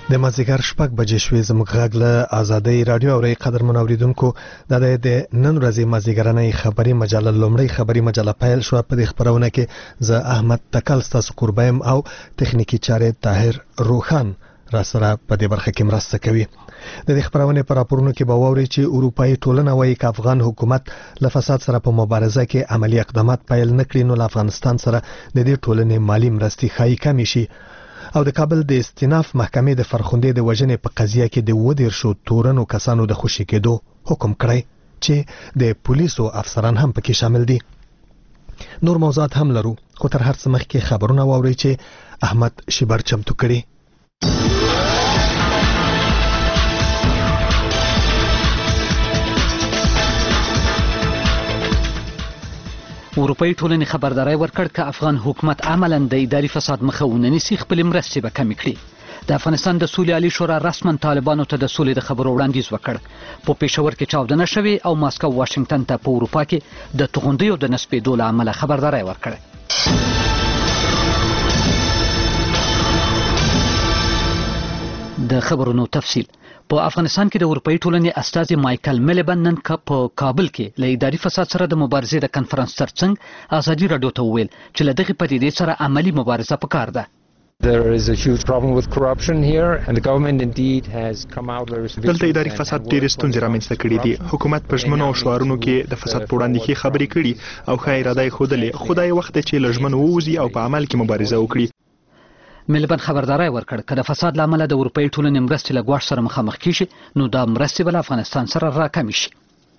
د مازیګر شپږ بجې شوې زموږ غږ له آزادۍ رادیو اوري قدرمن اوریدونکو د نن ورځې مازیګرنۍ خبري مجله لومړی خبري مجله پیل شو. په دې خبرونه کې زه احمد تکل ستاسو قربایم او تخنیکی چارې طاهر روخان را سره په دې برخه کې مرسته کوي. د دې خبرونه پر راپورونو کې به ووري چې اروپאי ټولنه وايي چې افغان حکومت له فساد سره په مبارزه کې عملی اقدامات پیل نکړي نو افغانستان سره د دې ټولنې مالی مرستې خای کم شي. او د کابل د استیناف محکمې د فرخندې د وژنې په قضیه کې د 14 تورنو کسانو د خوشي کېدو حکم کړی چې د پولیسو افسران هم پکې شامل دي. نور موضوعات هم لرو خو تر هر څه مخکې خبرونه واوري چې احمد شیبر چمتو کړي. اروپאי ټولنې خبرداري ورکړ چې افغان حکومت عملاً د اداري فساد مخه ونیسي خپل مرستې به کمې کړي. د افغانستان د سولې عالی شورا رسماً طالبانو ته د سولې د خبرو وړاندیز وکړ. په پېښور کې چاودنه شوې او ماسکو واشنگټن ته په اروپا کې د توغندیو د نسبېدو له امله خبرداري ورکړه. د خبرونو تفصیل. په افغانستان کې د اروپאי ټولنې استازي مایکل میلبن نن په کابل کې له اداري فساد سره د مبارزې د کنفرانس ترڅنګ ازادي رادیو ته وویل چې له دغې پدیدې سره عملی مبارزه پکار ده. There is a huge problem with corruption here and the government indeed has come out very seriously. دلته اداري فساد ډېر ستونزې رامنځته کړي دي. حکومت په ژمنو او شعارونو کې د فساد په وړاندې کې خبرې کړي او ښه اراده یې ښودلې. خدای وخت چې له ژمنو ووځي او په عمل کې مبارزه وکړي. میلبن خبرداري ورکړ چې د فساد لامل د اروپאי ټولنې مرستې له ګواښ سره مخامخ کیږي نو دا مرستې بل افغانستان سره راکمې شي.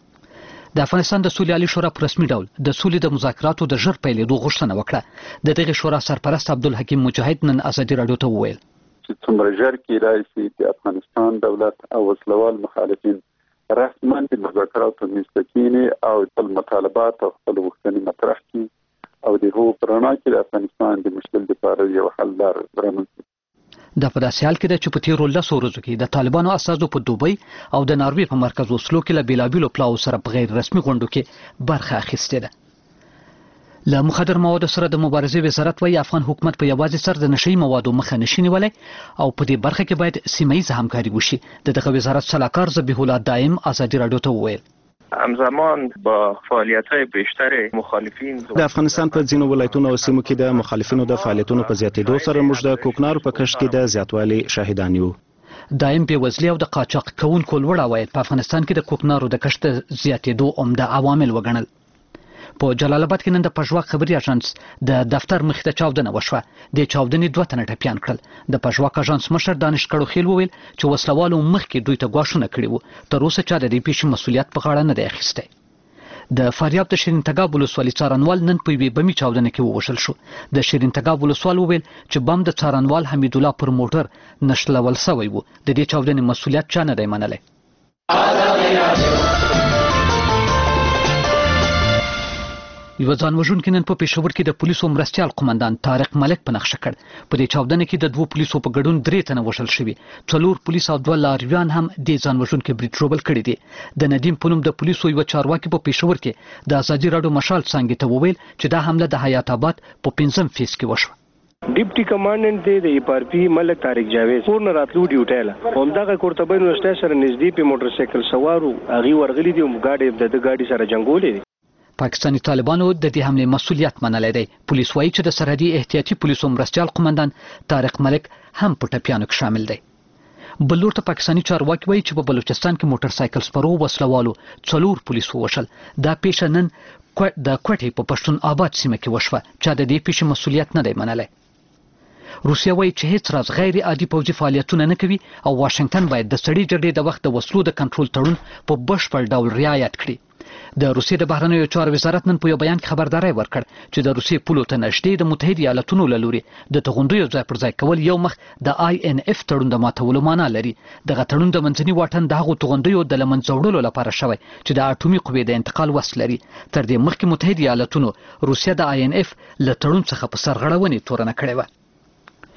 د افغانستان د سولې عالی شورا په رسمي ډول د سولې د مذاکراتو د ژر پیلېدو غوښتنه وکړه. د دغه شورا سرپرست عبدالحکیم مجاهد نن ازادي رادیو ته وویل چې څومره ژر کې راشي د افغانستان دولت او وسلوال مخالفین رسماً د مذاکراتو مستقینه او خپل مطالبات او خپل غوښتنې مطرح کړي او د هغو پرانا کې د افغانستان د مشکل لپاره یو حل لار برابروي. دا په داسې حال کې ده چې په تیرو 10 ورځو کې د طالبانو استازو په دوبۍ او د ناروې په مرکز اوسلو کې له بیلابیلو پلاو سره په غیر رسمي غونډو کې برخه اخیستې ده. له مخدر موادو سره د مبارزې وزارت وايي افغان حکومت په یوازې سر د نشئی موادو مخه نشي نیولای او په دې برخه کې باید سیمه‌ایزه همکاري وشي. دغه وزارت سلاکار ذبیح الله دائم ازادي رادیو ته وویل همزمان با فعالیت‌های بیشتر مخالفین د افغانستان په ځینو ولایتونو او سیمو کې د مخالفینو د فعالیتونو په زیاتېدو سره موږ د کوکنارو په کښت کې د زیاتوالي شاهدان یو. دائم بېوزلي او د قاچاق کوونکو لوړ عواید په افغانستان کې د کوکنارو د کښت زیاتېدو عمده عوامل وګڼل. په جلال آباد کې نن د پژواک خبري اژانس د دفتر مخې ته چاودنه وشوه. د چاودنې 2 تنه ټپیان کړل. د پژواک اژانس مشر دانش کړوخیل وویل چې وسلوالو مخکې دوی ته ګواښونه کړي وو. تر اوسه چا د دې پیښې مسؤلیت په غاړه نه دی اخیستی. د فاریاب د شیرین تګاب ولسوالۍ څارنوال نن په یوې بمي چاودنه کې ووژل شو. د شیرین تګاب ولسوال وویل چې بم د څارنوال حمید الله پر موټر نښلول شوی وو. د دې چاودنې مسؤلیت چا نه دی منلی. یو ځان وژونکي نن په پېښور کې د پولیسو مرستیال قومندان طارق ملک په نښه کړ. په دې چاودنه کې د 2 پولیسو په ګډون 3 تنه وژل شوي. 4 پولیس او 2 لارویان هم د ځان وژونکي برید ژوبل کړي دي. د ندیم په نوم د پولیسو یو چارواکي په پېښور کې د ازادي راډیو مشال څنګه ته وویل چې دا حمله د حیات آباد په 5م فیز کې وشوه. ډیپټي کمانډنټ دی د ایپارپی ملک طارق جاوید کور نه راتلو ډیوټي له همدغه کورتبه یونیورسيټي سره نږدې په موټر سایکل سوارو هغه ورغلي دي او ګاډي د ګاډي سره جنگولې دي. پاکستاني طالبانو د دې حمله مسؤلیت منلی دی. پولیس وایي چې د سرحدي احتیاطي پولیسو مرستیال قومندان طارق ملک هم په ټپیانو کې شامل دی. بل لور ته پاکستاني چارواکي وایي چې په بلوچستان کې موټر سایکل سپرو وسلوالو 4 پولیس ووژل. دا پیښه نن د کوټې په پښتون آباد سیمه کې وشوه چې د دې پیښې مسؤلیت نه دی منلی. روسیه وایي چې هیڅ راز غیر عادي پوځي فعالیتونه نه کوي او واشنگټن باید د سړې جګړې د وخت د وسلو د کنټرول تړون په بشپړ ډول رعایت کړي. د روسیې د بهرنیو چارو وزارت نن په یو بیان کې خبرداري ورکړ چې د روسیې پولو ته نږدې د متحده ایالاتونو له لوري د توغندیو ځای پر ځای کول یو مخ د INF تړون د ماتولو معنا لري. دغه تړون د منځني واټن د هغو توغندیو د له منځه وړلو لپاره شوی چې د اټومي قوې د انتقال وس لري. تر دې مخکې متحده ایالاتونو روسیه د INF له تړون څخه په سرغړونې تورنه کړې وه.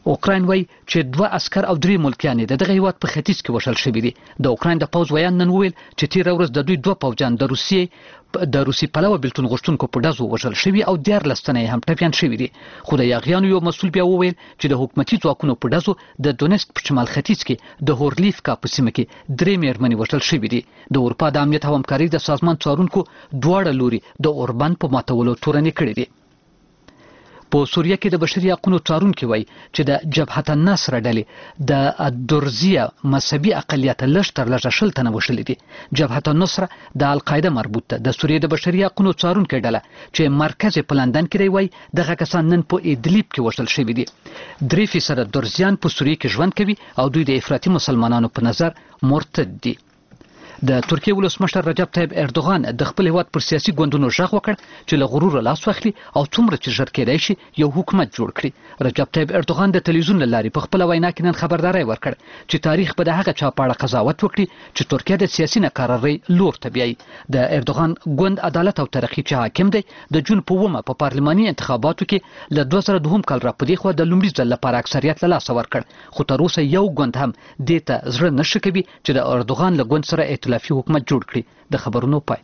اوکراین وایي چې 2 عسكر او 3 ملکیان دغه هیواد په ختیځ کې وشل شوي دي. د اوکراین د پوز ویان نن وویل چې تیر ورځ د دوی 2 پوځیان د روسي پلوه بلتون غوښتونکو په ډزو وشل شوي او 14 تنه هم ټپیان شوي دي. خو د یاغیانو یو مسؤل بیا وویل چې د حکومتي ځواکونو په ډزو د دونیسک په شمال ختیځ کې د هورلیفکا په سیمه کې 3 مېرمنې وشل شوي دي. د اروپا د امنیت او همکارۍ د سازمان څارونکو دواړه لوري د اوربان په ماتولو تورنې کړې دي. په سوریه کې د بشري حقوقو څارونکو وایي چې د جبهه النصر ډلې د درزیه مذهبي اقلیت لږ تر لږه 20 تنه وشلې دي. جبهه النصر د القاعده مربوط ده. د سوریه د بشري حقوقو څارونکو ډله چې مرکز په لندن کې دی وایي دغه کسان نن په ادلیب کې وشل شوي دي. 3% درزیان په سوریه کې ژوند کوي او دوی د افراطي مسلمانانو په نظر مرتد دي. د ترکیه ولسمشر رجب طیب اردوغان د خپل هیواد پر سیاسي ګوندونو ژغ وکړ چې له غرور لاس واخلي او څومره چې ژر کېدای شي یو حکومت جوړ کړي. رجب طیب اردوغان د تلویزیون له لارې په خپل وینا کې نن خبرداري ورکړ چې تاریخ به د هغه چا په اړه قضاوت وکړي چې ترکیه د سیاسي ناکرارۍ لور ته بیایي. د اردوغان ګوند عدالت او ترقی چې حاکم دی د جون په 1 په پارلماني انتخاباتو کې له 2002 کال را پدې خو د لومړي ځل لپاره اکثریت له لاسه ورکړ. خو تر اوسه یو ګوند هم دې ته زړه نشي کوي چې د اردوغان له ګوند سره ائتلافي حکومت جوړ کړي. د خبرونو پای.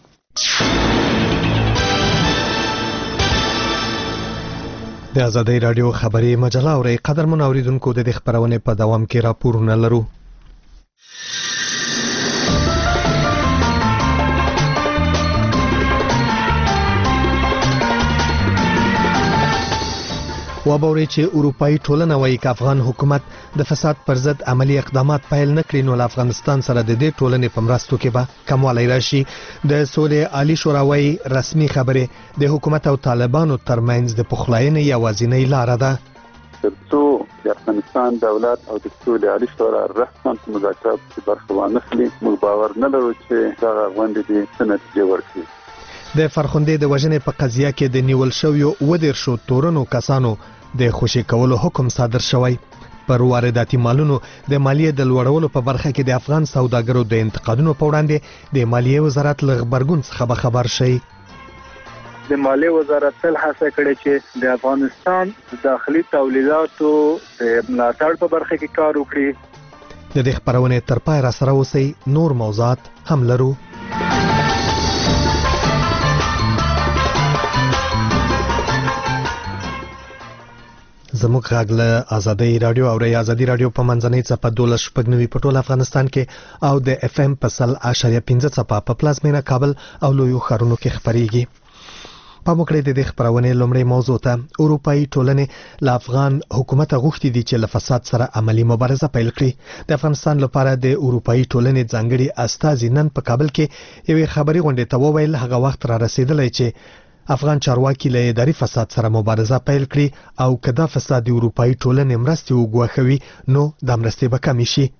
د آزادۍ رادیو خبري مجله اوري قدرمن اوریدونکو د خبرونه په دوام کې راپورونه لرو. وبوري چې اروپאי ټولنه وايي چې افغان حکومت د فساد پر ضد عملی اقدامات پیل نکړي نو افغانستان سره د دې ټولنې په مرستو کې به کموالی راشي. د سولې عالی شورا وايي رسمي خبره د حکومت او طالبانو ترمنځ د پخلاینې یوازینۍ لار ده. ترڅو د افغانستان دولت او د سولې عالی شورا رسما مذاکرات کې برخه وانخلي موږ باور نه لرو چې دا غونډه دې نتیجه ورکړي. د فرخندې د وژنې په قضیه کې د نیول شویو 14 تورنو کسانو د خوشي کولو حکم صادر شوی. پر وارداتي مالونو د مالیې د لوړولو په برخه کې د افغان سوداګرو د انتقادونو په وړاندې د مالیې وزارت له غبرګون څخه خبر شي. د مالیې وزارت تل هڅه کړې چې د افغانستان د داخلي تولیداتو د ملاتړ په برخه کې کار وکړي. د دې خبرونه تر پای را سره اوسئ. نور موضوعات هم لرو. زموږ غږ له آزادۍ رادیو او آزادۍ رادیو په منځنۍ څپه 12.9 په ټول افغانستان کې او د اف ام په 100.5 څپه په پلازمینه کابل او لویو ښارونو کې خبريږي. په موکړې د خبرونه لومړی موضوع ته اروپאי ټولنې له افغان حکومت غوښتي دي چې له فساد سره عملی مبارزه پیل کړي. د افغانستان لپاره د اروپאי ټولنې ځانګړي استازي نن په کابل کې یوې خبري غونډې ته وویل هغه وخت را رسیدلی چې افغان چارواکي له اداري فساد سره مبارزه پیل کړي او کدا فساد د اروپאי ټولنې مرستې وګواښوي نو د مرستې به کم شي.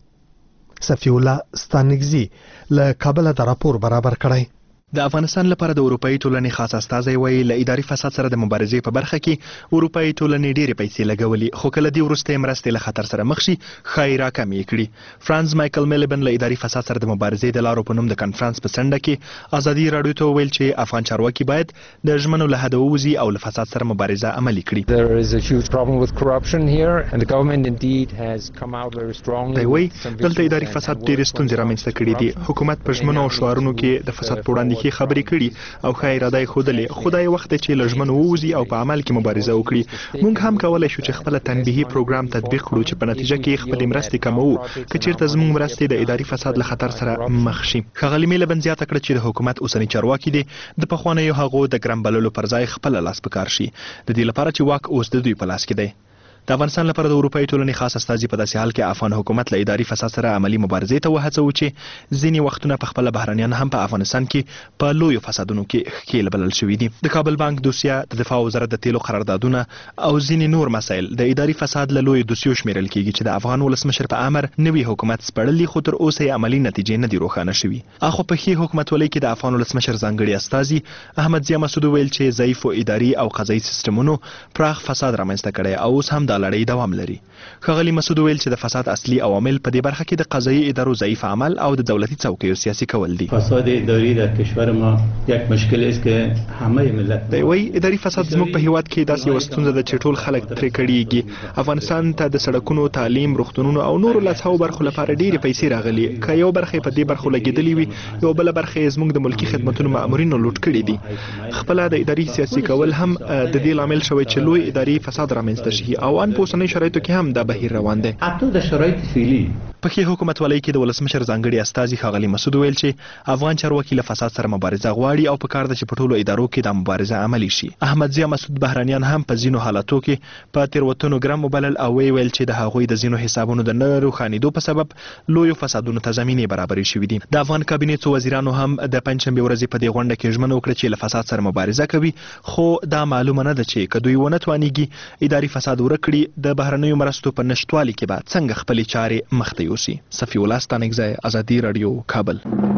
صفی الله ستانګزي له کابل د راپور برابر کړی. د افغانستان لپاره د اروپאי ټولنې خاص استازی وایي له اداري فساد سره د مبارزې په برخه کې اروپאי ټولنې ډېرې پیسې لګولې خو کله دی ورسته مرستې له خطر سره مخ شي خای راکمې کړي. فرانس مایکل میلبن له اداري فساد سره د مبارزې د لارو په نوم د کانفرنس په سنډه کې آزادي رادیو ته ویل چې افغان چارواکي باید د ژمنو له حد ووځي او له فساد سره مبارزه عملي کړي. There is a huge problem with corruption here and the government indeed has come out very strongly. دی وایي دلته اداري فساد ډېرې ستونزې رامنځته کړي دي. حکومت په ژمنو او شعارونو کې د فساد په وړاندې خبرې کړي او ښه اراده یې ښودلې. خدای وخت چې له ژمنو ووځي او په عمل کې مبارزه وکړي. موږ هم کولی شو چې خپل تنبیهي پروګرام تطبیق کړو چې په نتیجه کې خپلې مرستې کموو که چیرته زموږ مرستې د اداري فساد له خطر سره مخ شي. ښاغلي میلبن زیاته کړه چې د حکومت اوسنی چارواکي دي د پخوانیو هغو د ګرم بللو پر ځای خپل لاس په کار شي د دې لپاره چې واک اوس د دوی په لاس کې دی. د افغانستان لپاره د اروپאי ټولنې خاص استازي په داسې حال کې افغان حکومت له اداري فساد سره عملی مبارزې ته وهڅوي چې ځینې وختونه په خپل بهرنیان هم په افغانستان کې په لویو فسادونو کې ښکېل بلل شوي دي. د کابل بانک دوسیه د دفاع وزارت د تیلو قراردادونه او ځینې نور مسایل د اداري فساد له لویو دوسیو شمیرل کېږي چې د افغان ولسمشر په امر نوي حکومت سپړلي خو تر اوسه عملی نتیجې نه دي روښانه شوي. اخو په ښې حکومتولۍ کې د افغان ولسمشر ځانګړي استازي احمد ضیا مسعود ویل چې ضعیف اداري او قضایي سیستمونو پراخ فساد رامنځته کړی او اوس هم د دا لړۍ دوام لري. ښاغلي مسعود ویل چې د فساد اصلي عوامل په دې برخه کې د قضایي ادارو ضعیف عمل او د دولتي څوکیو سیاسي کول دي. فساد اداری در کشور ما یک مشکل است که همه ملت دی وی اداري فساد زموږ په هیواد کې داسې یو ستونزه ده چې ټول خلک ترې کړيږي. افغانستان ته د سړکونو، تعلیم، روغتونونو او نورو لاسهاو برخو لپاره ډېرې پیسې راغلي. که یو برخه په دې برخو لګېدلې وي، یو بل برخه زموږ د ملکی خدماتونو مامورینو لوټ کړي دي. خپل د اداري سیاسي کول هم د دې لامل شوی چې لوی اداري فساد رامنځته شي او ان په اوسنۍ شرایطو کې هم دا بهیر روان دی. حتی د شرایط فعلی په کې حکومتولۍ کې د ولسمشر ځانګړي استازي ښاغلي مسعود ویل چې افغان چارواکي له فساد سره مبارزه غواړي او په کار ده چې په ټولو ادارو کې د مبارزه عملي شي. احمد ضیا مسعود بهرانیان هم په ځینو حالاتو کې په تیروتنو ګرم وبلل او ویل چې د هغوی د ځینو حسابونو د نه روښانېدو په سبب لویو فسادونو ته زمینې برابرې شوې دي. د افغان کابینې څو وزیرانو هم د پنجشنبې ورځې په دې غونډه کې ژمنه وکړه چې له فساد سره مبارزه کوي، خو دا معلومه نه ده چې که دوی ونه توانیږي اداري فساد ورک کړي، د بهرنیو مرستو په نشتوالي کې به څنګه خپلې چارې مخته یوسي. صفي الله ستانکزی، ازادي رادیو، کابل.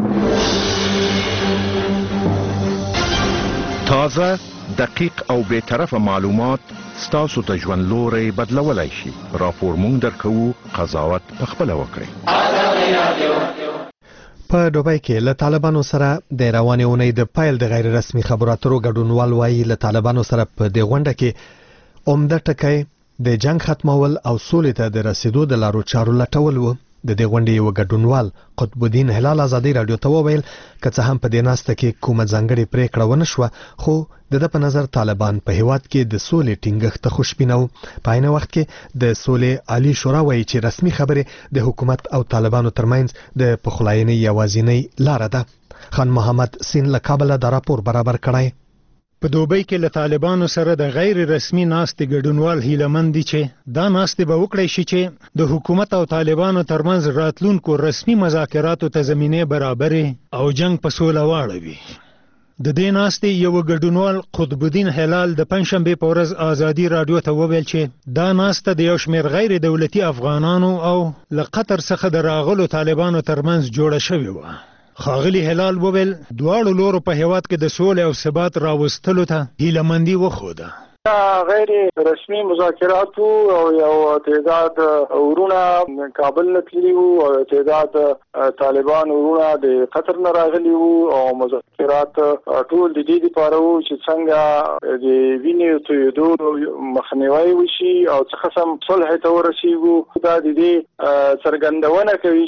تازه، دقیق او بی‌طرفه معلومات ستاسو ته ژوند لوری بدلولی شي. راپور مونږ درکوو، قضاوت پخپله وکړئ. په دوبۍ کې له طالبانو سره د روانې اونۍ د پیل د غیر رسمي خبرو اترو ګډونوال وایي له طالبانو سره په دې غونډه کې عمده ټکی د جنگ ختمول او سولې ته د رسیدو د لارو چارو لټول و. د دې غونډې یو ګډونوال قطب الدین هلال ازادي رادیو ته وویل که څه هم په دې ناسته کې کومه ځانګړې پریکړه ونه شوه، خو د په نظر طالبان په هیواد کې د سولې ټینګښت ته خوشبینه وو. په عین وخت کې د سولې عالی شورا وایي چې رسمي خبرې د حکومت او طالبانو ترمنځ د پخلاینې یوازینۍ لار ده. خان محمد سین له کابل دا راپور برابر کړی. په دوبۍ کې له طالبانو سره د غیر رسمي ناستې ګډونوال هیلهمند دي چې دا ناستې به وکړی شي چې د حکومت او طالبانو ترمنځ راتلونکو رسمي مذاکراتو ته زمینه برابرې او جنگ په سوله واړوي. د دې ناستې یو ګډونوال قطب الدین هلال د پنجشنبې په ورځ ازادي رادیو ته وویل چې دا ناسته د یو شمېر غیر دولتي افغانانو او له قطر څخه د راغلو طالبانو ترمنځ جوړه شوې وه. ښاغلي هلال وویل دواړو لورو په هیواد کې د سولې او ثبات راوستلو ته هیلهمندي وښوده. غیر رسمي مذاکرات او یو تعداد ورونه کابل نه تللي وو او تعداد طالبان ورونه د قطر نه راغلي وو او مذاکرات ټول د دې لپاره وو چې څنګه د وینې تویېدو مخنیوی وشي او څه قسم صلح ته ورسیږو. دا د دې څرګندونه کوي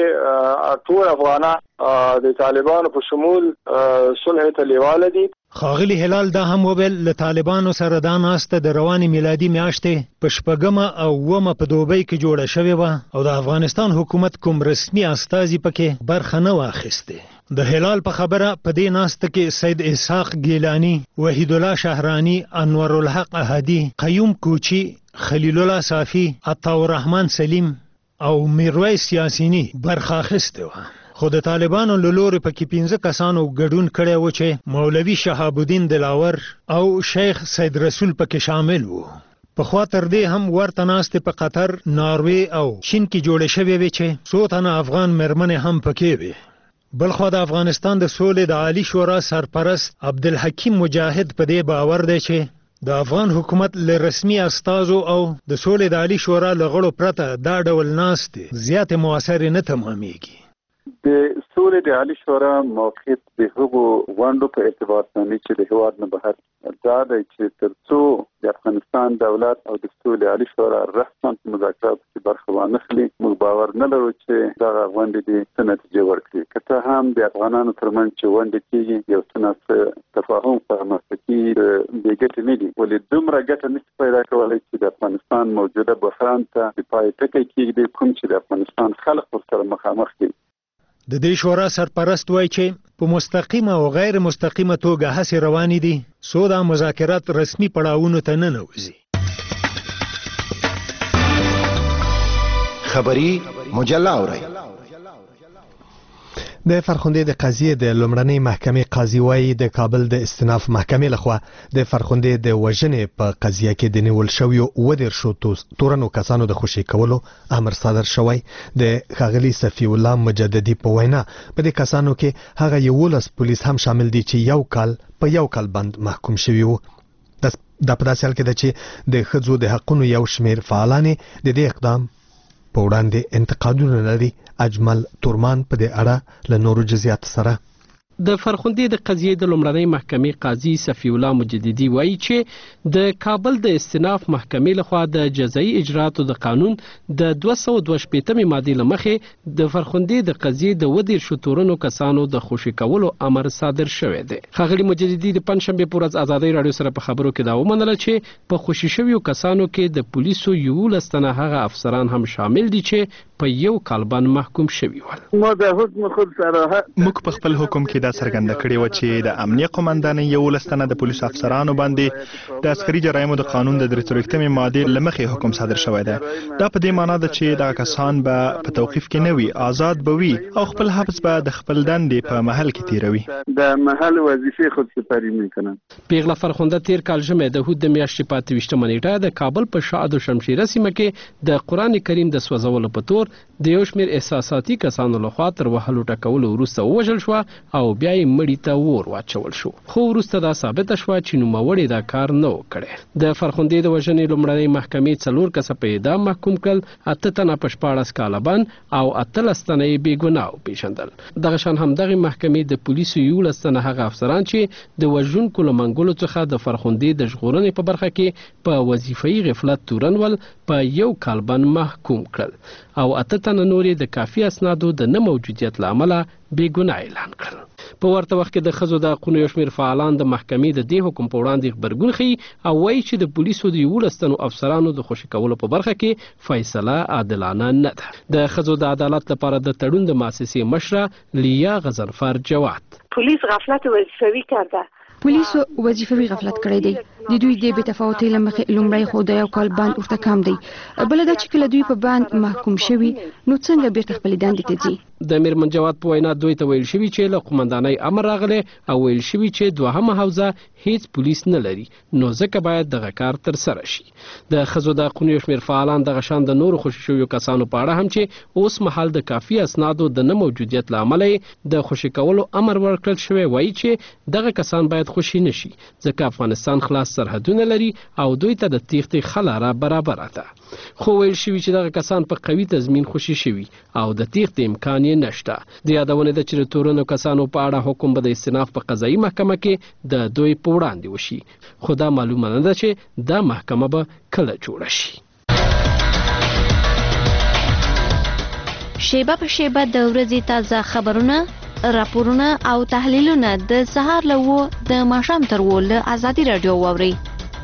چې ټول افغانان د طالبانو په شمول صلح ته لیواله دي. ښاغلي هلال دا هم وویل له طالبانو سره دا ناسته د روانې میلادي میاشتې په 8 او 9 په دوبۍ کې جوړه شوې وه او د افغانستان حکومت کوم رسمي استازي پکې برخه نه واخیسته. د هلال په خبره په دې ناسته کې سید اسحاق ګیلانی، وحید الله شهرانی، انور الحق احدی، قیوم کوچی، خلیل الله صافی، عطاءالرحمن سلیم او میرویس یاسینی برخه اخیسته وه. خو د طالبانو له لورې پکې 15 کسانو ګډون کړی و چې مولوي شهاب الدین دلاور او شیخ سید رسول پکې شامل وو. پخوا تر دې هم ورته ناستې په قطر، ناروې او چین کې جوړې شوې وې چې څو تنه افغان مېرمنې هم پکې وې. بلخوا د افغانستان د سولې د عالی شورا سرپرست عبدالحکیم مجاهد په دې باور دی چې د افغان حکومت له رسمي استازو او د سولې د عالی شورا له غړو پرته دا ډول ناستې زیاتې موثرې نه تمامېږي. د سولې د عالی شورا موقعیت د هغو غونډو په اعتبار باندې چې د هیواد نه بهر دا دی چې تر څو د افغانستان دولت او د سولې عالی شورا رسما په مذاکراتو کې برخه وانخلي، موږ باور نه لرو چې دغه غونډې دې څه نتیجه ورکړي. که څه هم د افغانانو ترمنځ چې غونډې کېږي یو څه تفاهم رامنځته کېږي، بې ګټې نه دي، ولې دومره ګټه نشي پیدا کولی چې د افغانستان موجوده بحران ته د پای ټکی کېږدي کوم چې د افغانستان خلک ورسره مخامخ دي. د دې شورا سرپرست وایي چې په مستقیمه او غیر مستقیمه توګه هڅې روانې دي څو دا مذاکرات رسمي پړاوونو ته ننوځي. خبري مجله اورئ. د فرخنده د قضیې د لومړنۍ محکمې قاضي وایي د کابل د استئناف محکمې لخوا د فرخنده د وژنې په قضیه کې د نیول شویو 14 تورنو کسانو د خوشي کولو امر صادر شوی. د ښاغلي صفي الله مجددي په وینا په دې کسانو کې هغه 11 پولیس هم شامل دي چې یو کال بند محکوم شوی وو. د په داسې حال کې ده چې د ښځو د حقونو یو شمېر فعالانې د دې اقدام په وړاندې انتقادونه لري. اجمل تورمان په دې اړه له نورو جزئیات سره د فرخندې د قضیې د لومړنۍ محکمې قاضي صفی الله مجددي وایي چې د کابل د استئناف محکمې لخوا د جزایي اجراتو د قانون د 222 ماده لمخې د فرخندې د قضیې د 12 تورنو کسانو د خوشي کولو امر صادر شوی دی. ښاغلي مجددي د پنځشنبه پر ورځ ازادي رادیو سره په خبرو کې دا ومنله چې په خوشي شویو کسانو کې د پولیسو یو لستنه هغه افسران هم شامل دي چې په یو کال باندې محکوم شوي ول. موږ په خپل حکم کې دا څرګنده کړې و چې د امنیه قومندانۍ یو لستنه د پولیسو افسرانو باندې د عسکري جرایمو د قانون د 43 ماده لمخې حکم صادر شوی دی. دا په دې معنی ده چې دا کسان به په توقیف کې نه وي، آزاد به وي او خپل حبس به د خپل دندې په محل کې تیروي. د محل وظیفې خودسپاري میکنن. پیغله فرخنده تیر کال ژمه د هود د میاشتې په 28 نیټه د کابل په شاد او شمشیره سیمه کې د قران کریم د سوځولو په تور د یو شمېر احساساتي کسانو لخوا تر وهلو ټکولو وروسته ووژل شو او بیا یې مړی ته ور واچول شو. خو وروسته دا ثابته شوه چې نوموړی دا کار نه و کړی. د فرخندې د وژنې لومړنۍ محکمې 4 کسه په اعدام محکوم کړل، 8 تنه په 14 کاله باندې او 18 تنه یې بې ګناه وپېژندل. دغه شان همدغه محکمې د پولیسو 11 تنه هغه افسران چې د وژونکو له منګولو څخه د فرخندې د ژغورنې په برخه کې په وظیفوي غفلت تورنول په یو کال باندې محکوم کړل او 8 تنه نورې د کافي اسنادو د نه موجودیت له امله بې ګناه اعلان کړل. په ورته وخت کې د ښځو د حقونو یو شمېر فعالان د محکمې د دې حکم په وړاندې غبرګون ښیي او وایي چې د پولیسو د 11 تنو افسرانو د خوشي کولو په برخه کې فیصله عادلانه نه ده. د ښځو د عدالت لپاره د تړون د مؤسسې مشره لیا غزنفر جواد پولیس غفلت وظیفوي کرده. پولیسو وظیفوي غفلت کړی دی. د دوی د بې تفاوتۍ له مخې لومړی خو د یو کال باند ورته کم دی. بله دا چې کله دوی په باند محکوم شوي نو څنګه بیرته خپلې دندې ته ځي. د میرمن جواد په وینا دوی ته ویل شوي چې له قومندانۍ امر راغلی او ویل شوي چې دوهمه حوزه هیڅ پولیس نه لري نو ځکه باید دغه کار ترسره شي. د ښځو د حقونو یو شمېر فعالان دغه شان د نورو خوشي شویو کسانو په اړه هم چې اوس مهال د کافي اسنادو د نه موجودیت له امله د خوشي کولو امر ورکړل شوی وایي چې دغه کسان باید خوشي نشي ځکه افغانستان خلاص سرحدونه لري او دوی ته د تیښتې ښه لاره برابره ده. خو ویل شوي چې دغه کسان په قوي تضمین خوشي شوي او د تیښتې امکان یې نشته. د یادونې ده چې د تورنو کسانو په اړه حکم به د استئناف په قضایي محکمه کې د دوی په وړاندې وشي خو دا معلومه نه ده چې دا محکمه به کله جوړه شي. شیبه په شیبه د ورځې تازه خبرونه، راپورونه او تحلیلونه د سهار له 9 د ماښام تر 10 له ازادي رادیو واورئ.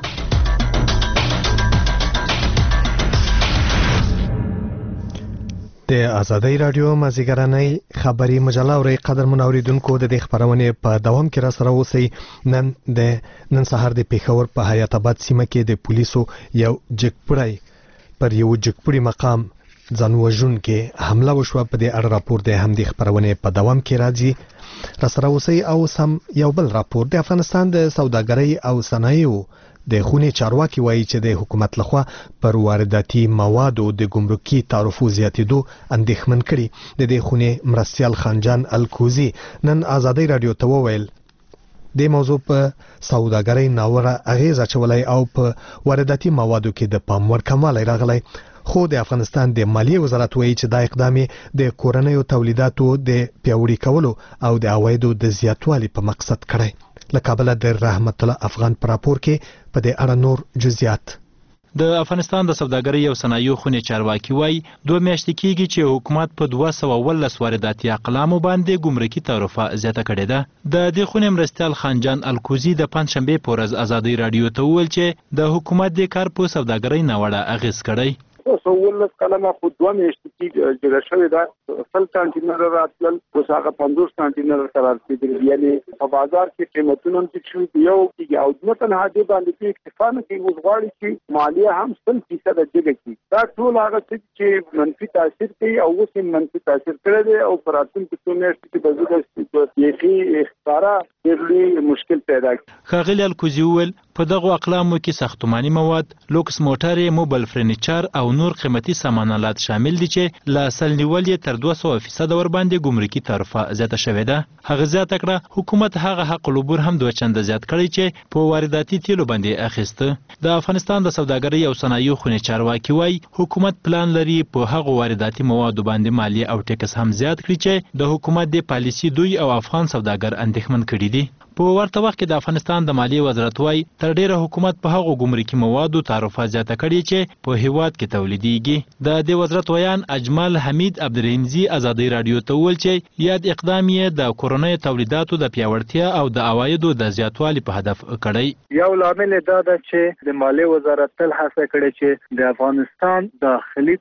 د ازادي رادیو مازیګرانۍ خبري مجله اوري قدرمن اوریدونکو د دې خبرونه په دوام کې را سره اوسئ. نن سهار د پیښور په حیات آباد سیمه کې د پولیسو یو جګپړی پر یو جګپړی مقام ځان وژونکې حمله وشوه. په دې اړه راپور د همدې خبرونه په دوام کې راځي. را سره اوسئ او سم یو بل راپور د افغانستان د سوداګرۍ او صنایعو د خونې چارواکي وایي چې د حکومت لخوا پر وارداتي موادو د ګمرکي تعرفو زیاتېدو اندېښمن کړي. د دې خونې مرستیال خانجان الکوزي نن ازادي رادیو ته وویل د موضوع په سوداګرۍ ناوړه اغیز اچولای او په وارداتي موادو کې د پام وړ کموالی راغلی. خو د افغانستان د مالیې وزارت وایي چې دا اقدام د کورنیو تولیداتو د پیاوړي کولو او د عوایدو د زیاتوالي په مقصد کړی. له کابل د رحمت الله افغان پر راپور کې په دې اړه نور جزئیات. د افغانستان د سوداګرۍ او صنایعو خونې چارواکي وایي 2 میاشتې کېږي چې حکومت په 219 وارداتي اقلامو باندې ګمرکي تعرفه زیاته کړې ده. د دې خونې مرستیال خانجان الکوزي د پنځشنبې په ورځ ازادي رادیو ته وویل چې د حکومت د کار په سوداګرۍ ناوړه اغیز کړی. 19 کلمه خو 2 میاشتې کې جوړه شوې ده. 100 کانټینر راتلل اوس هغه 50 کانټینر قرار کېدل. یعنی په بازار کې قیمتونه هم ټیټ شوي یو کې او نه تنها دې باندې کې اکتفا نه کوي اوس غواړي چې مالیه هم 100% جګه کړي. دا ټول هغه چې منفي تاثیر کوي او اوس منفي تاثیر کړی دی او پر راتلونکي 2 میاشتې کې به زه د یخي اختاره ډېر مشکل پیدا کوي. ښاغلي الکوزي وویل په دغو اقلامو کې ساختماني مواد، لوکس موټرې، موبایل فرنیچر او نور قیمتي سامانالات شامل دي چې له اصل نیول یې تر 200% ورباندې ګمرکي تعرفه زیاته شوې ده. هغه زیاته کړه حکومت هغه حق العبور هم 2 چنده زیات کړی چې په وارداتي تیلو باندې اخیسته. د افغانستان د سوداګرۍ او صنایعو خونې چارواکي وایي حکومت پلان لري په هغو وارداتي موادو باندې مالیه او ټکس هم زیات کړي چې د حکومت د پالیسي دوی او افغان سوداګر اندېښمن کړي دي. په ورته وخت کې د افغانستان د مالیې وزارت وایي تر ډیره حکومت په هغو ګمرکي موادو تعرفه زیاته کړې چې په هیواد کې تولیدېږي. د دې وزارت ویان اجمل حمید عبدالرحیمزي ازادۍ راډیو ته وویل چې یاد اقدام یې د کورنیو تولیداتو د پیاوړتیا او د عوایدو د زیاتوالي په هدف کړی. یو لامل دا ده چې د مالیې وزارت تل هڅه کړې چې د افغانستان داخلي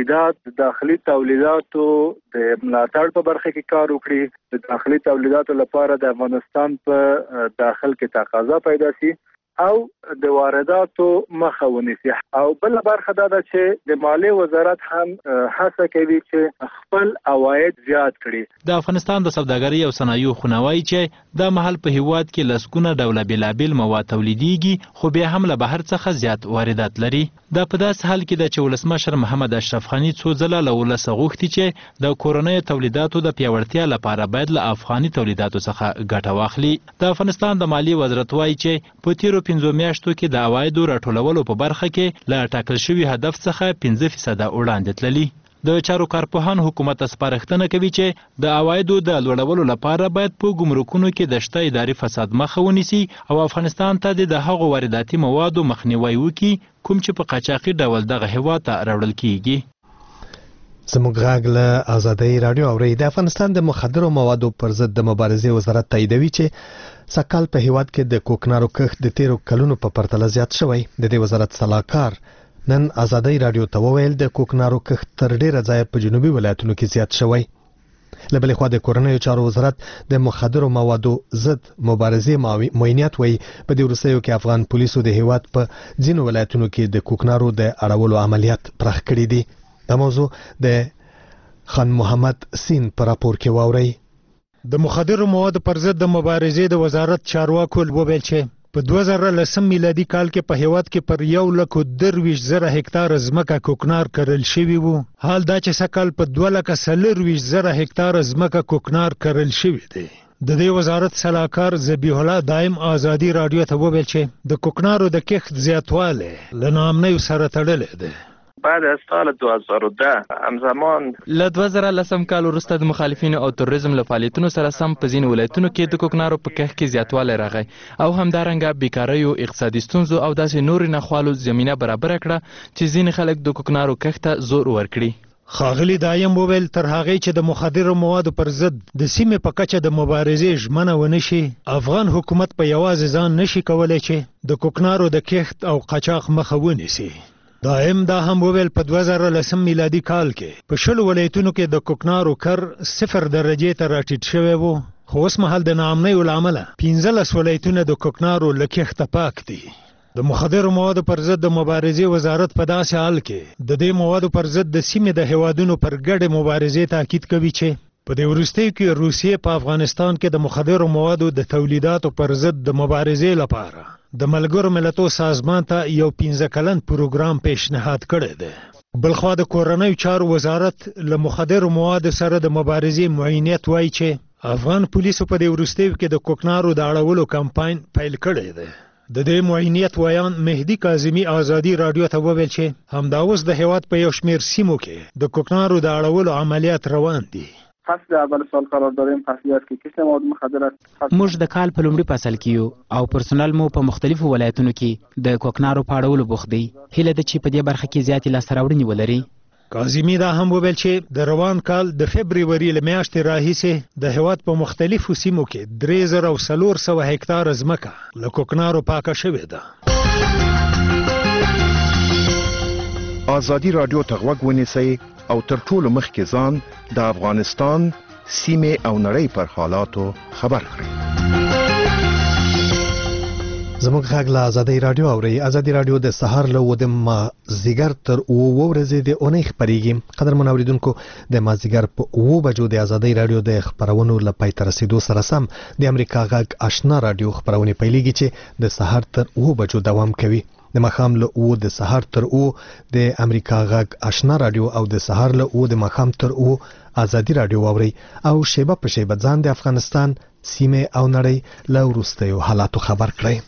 تولیداتو د ملاتړ په برخه کې کار وکړي. د داخلي تولیداتو لپاره د افغانستان په داخل کې تقاضا پیدا شي او د وارداتو مخه ونیسي. او بل برخه دا ده چې د مالیې وزارت هم هڅه کوي چې خپل عواید زیات کړي. د افغانستان د سوداګرۍ او صنایعو خونه وایي چې د محل په هیواد کې لسګونه ډوله بېلابېل مواد تولیدېږي خو بیا هم له بهر څخه زیات واردات لري. دا په داسې حال کې ده چې ولسمشر محمد اشرف غني څو ځله له ولسه غوښتي چې د کورنیو تولیداتو د پیاوړتیا لپاره باید له افغاني تولیداتو څخه ګټه واخلي. د افغانستان د مالیې وزارت وایي چې په تیرو 15 میاشتو کې د عوایدو راټولولو په برخه کې له ټاکل شوي هدف څخه 5% وړاندې تللي. د چارو کارپوهان حکومت ته سپارښتنه کوي چې د عوایدو د لوړولو لپاره باید په ګمرکونو کې د شته اداري فساد مخه ونیسي او افغانستان ته د هغو وارداتي موادو مخنیوی وکړي کوم چې په قاچاقي ډول دغه هیواد ته راوړل کیږي. زموږ غږ له ازادۍ راډیو اوري. د افغانستان د مخدرو موادو پر ضد د مبارزې وزارت تاییدوي چې سکهال په هیواد کې د کوکنارو کښت د 13 کلونو په پرتله زیات شوی. د دې وزارت صلاحکار نن ازادۍ راډیو ته وویل د کوکنارو کښت تر ډیره ځایه په جنوبي ولایتونو کې زیات شوی. له بلې خوا د کورنیو چارو وزارت د مخدرو موادو ضد مبارزې معاونیت وایي په دې وروستیو کې افغان پولیسو د هیواد په ځینو ولایتونو کې د کوکنارو د اړولو عملیات پراخ کړي دي. دا موضوع د خان محمد سین په راپور کې واورئ. د مخدرو موادو پر ضد د مبارزې د وزارت چارواکو وویل چې په 2010 میلادي کال کې په هیواد کې پر 1,23,000 هکتار ځمکه کوکنار کرل شوی وو. حال دا چې سکهال په 2,40,000 هکتار ځمکه کوکنار کرل شوی دی. د دې وزارت صلاحکار ذبیح الله دائم ازادي راډیو ته وویل چې د کوکنارو د کښت زیاتوالی له ناامنیو سره تړلی دی. بعد از سال 2010 همزمان له 2010 کال وروسته د مخالفینو او تروریزم له فعالیتونو سره سم په ځینو ولایتونو کې د کوکنارو په کښت کې زیاتوالی راغی او همدارنګه بیکاریو، اقتصادي ستونزو او داسې نورې ناخوالو زمینه برابره کړه چې ځینې خلک د کوکنارو کښت ته زور ورکړي. ښاغلي دایم وویل تر هغې چې د مخدرو موادو پر ضد د سیمې په کچه د مبارزې ژمنه ونه شي افغان حکومت په یوازې ځان نشي کولی چې د کوکنارو د کښت او قاچاق مخه ونیسي. دائم دا هم وویل په 2010 میلادي کال کې په 10 ولایتونو کې د کوکنارو کر 0 درجې ته راټیټ شوی وو خو اوس مهال د ناامنیو له امله 15 ولایتونه د کوکنارو له کښته پاک دي. د مخدرو موادو پر ضد د مبارزې وزارت په داسې حال کې د دې موادو پر ضد د سیمې د هیوادونو پر ګډې مبارزې تاکید کوي چې په دې وروستیو کې روسیې په افغانستان کې د مخدرو موادو د تولیداتو پر ضد د مبارزې لپاره د ملګرو ملتونو سازمان ته یو 15 کلن پروګرام پیشنهاد کړی دی. بلخوا د کورنیو چارو وزارت له مخدرو موادو سره د مبارزې معاونیت وایي چې افغان پولیسو په دې وروستیو کې د کوکنارو د اړولو کمپاین پیل کړی دی. د دې معاونیت ویان مهدي کاظمي ازادي راډیو ته وویل چې همدا اوس د هیواد په یو شمېر سیمو کې د کوکنارو د اړولو عملیات روان دي. فصل اول سال قرار داریم فصلیت کې کیسه مواد مخدرات موږ د کال په لومړي فصل کې یو او پرسونل مو په مختلفو ولایتونو کې د کوکنارو په اړولو بوخت دی. هیله ده چې په دې برخه کې زیاتې لاسته راوړنې ولري. کاظمي دا هم وویل چې د روان کال د فبروري له میاشتې راهیسې د هیواد په مختلفو سیمو کې 3,400 هکتار ځمکه له کوکنارو پاکه شوې ده. ازادي راډیو ته غوږ ونیسئ او تر ټولو مخکې ځان د افغانستان سیمې او نړۍ پر حالاتو خبر کړئ. زموږ غږ له ازادي رادیو اوري. ازادي رادیو د سهار له ودم مازیګر تر 9 ورځې د اونۍ خبريږي. قدرمن اوریدونکو د مازیګر په 9 بجو د ازادي رادیو د خبرونو لپاره تر رسیدو سره سم د امریکا غږ آشنا رادیو خبرونه پیلېږي چې د سهار تر 9 بجو دوام کوي. د مخام له 9 د سهار تر 9 د امریکا غږ آشنا رادیو او د سهار له 9 د مخام تر 9 ازادي رادیو اوري او شیبه په شیبه ځان د افغانستان سیمه او نړۍ له وروستیو حالاتو خبر کړي.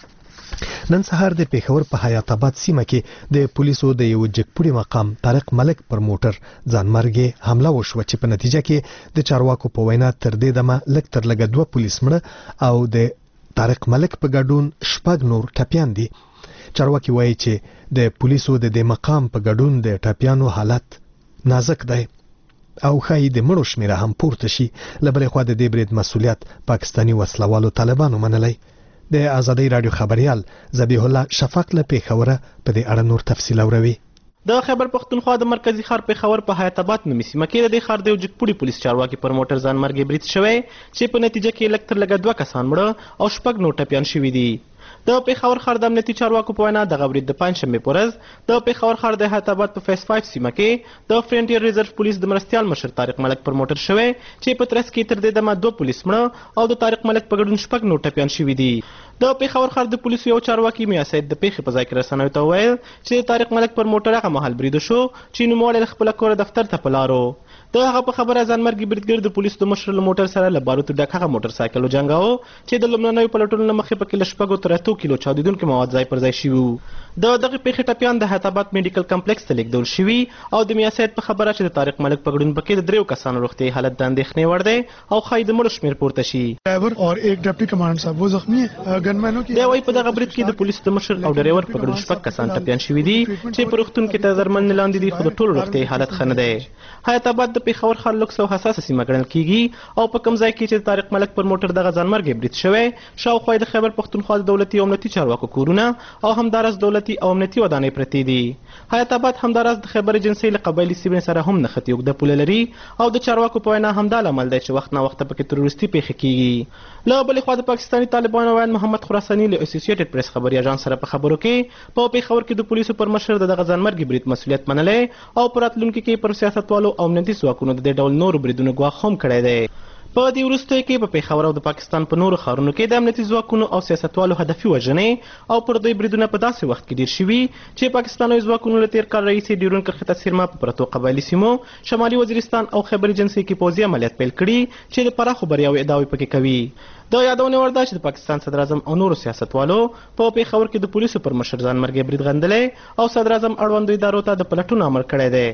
نن سهار د پیښور په حیات آباد سیمه کې د پولیسو د یو جګپوړي مقام طارق ملک پر موټر ځانمرګي حمله وشوه چې په نتیجه کې د چارواکو په وینا تر دې دمه لږ تر لږه 2 پولیس مړه او د طارق ملک په ګډون 6 نور ټپیان دي. چارواکي وایي چې د پولیسو د دې مقام په ګډون د ټپیانو حالت نازک دی او خای د مړو شمیره هم پورته شي. لبلې خو د دې برید مسولیت پاکستانی وسلوالو طالبانو منلی. د ازادي رادیو خبريال ذبیح الله شفق له پیښوره په دې اړه نور تفصیل اوروي. د خیبر پختونخوا د مرکزی ښار پیښور په حیات آباد نومي سیمه کې د ښار د یو جګپوړي پولیس چارواکي پر موټر ځانمرګي برید شوی چې په نتیجه کې لږ تر لږه 2 کسان مړه او 6 نور ټپیان شوي دي. د پیښور ښار د امنیتي چارواکو په وینا د برید د پنځشنبه په ورځ د پیښور ښار د حیات آباد په فیس 5 سیمه کې د فرنټیر ریزرو پولیس د مرستيال مشر طارق ملک پر موټر شوی چې په ترڅ کې تر دې دمه 2 پولیس مړه او د طارق ملک په ګډون 6 نور ټپیان شوي دي. د پیښور ښار د پولیسو یو چارواکي میا سید د پیښې په ځای کې رسنیو ته وویل چې طارق ملک پر موټر هغه مهال برید شو چې نوموړی خپل کور دفتر ته پلارو. د هغه په خبره ځانمرګي بریدګر د پولیسو د مشر له موټر سره له باروتو ډک هغه موټر سایکل جنګاو چې د لومړنیو پلټونو له مخې پکې له 6 تر 8 کیلو چاودیدونکي مواد ځای پر ځای شوي وو. د دغه پیښې ټپیان د حیات آباد میډیکل کمپلیکس ته لیږدول شوي او د میا سید په خبره چې د طارق ملک په ګډون پکې د 3 کسانو روغتیايي حالت د اندېښنې وړ دی او ښایي د مړو شمېر پورته شي. ډرایور او ایک ډیپټي کمانډر صاحب وہ زخمی ہیں. گنمینوں کی دی وايي په دغه برید کې د پولیسو د مشر او ډرایور په ګډون 6 کسان ټپیان شوي دي چې په روغتون کې د درمل لاندې دي خو د ټولو روغتیايي حالت ښه نه دی. حیات آباد د پیښور ښار لوکس او حساسه سیمه ګڼل کیږي او په کوم ځای کې چې طارق ملک پر موټر دغه ځانمرګي برید شوی شاوخوا د خیبر پختونخوا د دولتي او امنیتي چارواکو کورونه او همدارس دولتي او امنیتي ودانۍ پرتې دي. حیات آباد همدارس د خیبر ایجنسۍ له قبایلي سیمې سره هم نښتې اوږده پوله لري او د چارواکو په وینا همدا لامل دی چې وخت نه وخت پکې تروریستي پیښې کیږي. له بلې خوا د پاکستاني طالبانو ویان محمد خراساني له اسوسییټډ پریس خبري اژانس سره په خبرو کې په پیښور کې د پولیسو پر مشر دغه ځانمرګي برید مسولیت منلی او پر راتلونکي کې پر سیاستوالو او امنیتي ځواکونو د دې ډول نورو بریدونو ګواښ هم کړی دی. په دې وروستیو کې په پیښور او د پاکستان په نورو ښارونو کې د امنیتي ځواکونو او سیاستوالو هدفي وژنې او پر دوی بریدونه په داسې وخت کې ډیر شوي چې پاکستاني ځواکونو له تیر کال راهیسې ډیورنډ کرښې ته څیرمه په پرتو قبایلي سیمو شمالي وزیرستان او خیبر ایجنسۍ کې پوځي عملیات پیل کړي چې د پراخو بریاوو ادعاوې پکې کوي. د یادونې وړ ده چې د پاکستان صدر اعظم او نورو سیاستوالو په پیښور کې د پولیسو پر مشر ځانمرګي برید غندلی او صدر اعظم اړوندو ادارو ته د پلټونو امر کړی دی.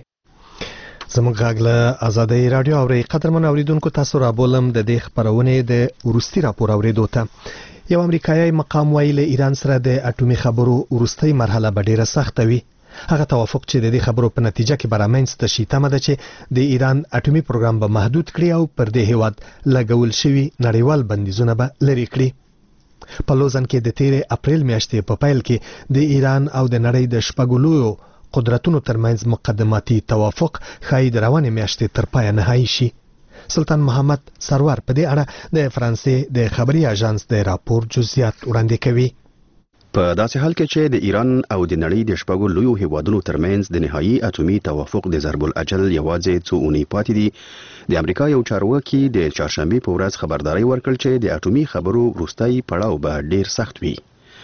زموږ غږ له ازادي رادیو اوري. قدرمن اوریدونکو تاسو را بولم د دې خبرونه د ورستي راپور اوریدو ته. یو امریکایي مقام ویل ایران سره د اټومي خبرو ورستي مرحله به ډیره سخته وي. هغه توافق چې د دې خبرو په نتیجه کې برامنځته شي تمه ده چې د ایران اټومي پروګرام به محدود کړي او پر دې هیواد لګول شوی نړیوال بندیزونه به لري کړي. په لوزن کې د 13 اپریل میاشتې په پیل کې د ایران او د نړۍ د شپږلویو قدرتونو ترمنځ مقدماتي توافق خای د روانې میاشتې تر پایه نهایی شي. سلطان محمد سرور په دې اړه د فرانسې د خبري اژانس د راپور جزئیات وړاندې کوي. په داسې حال کې چې د ایران او د نړۍ د شپږو لویو هیوادونو ترمنځ د نهایی اټومي توافق د ضرب الاجل یوازې څو اونۍ پاتې دي، د امریکا یو چارواکي د چهارشنبه په ورځ خبرداري ورکړه چې د اټومي خبرو وروستۍ پړاو به ډیر سخت وي.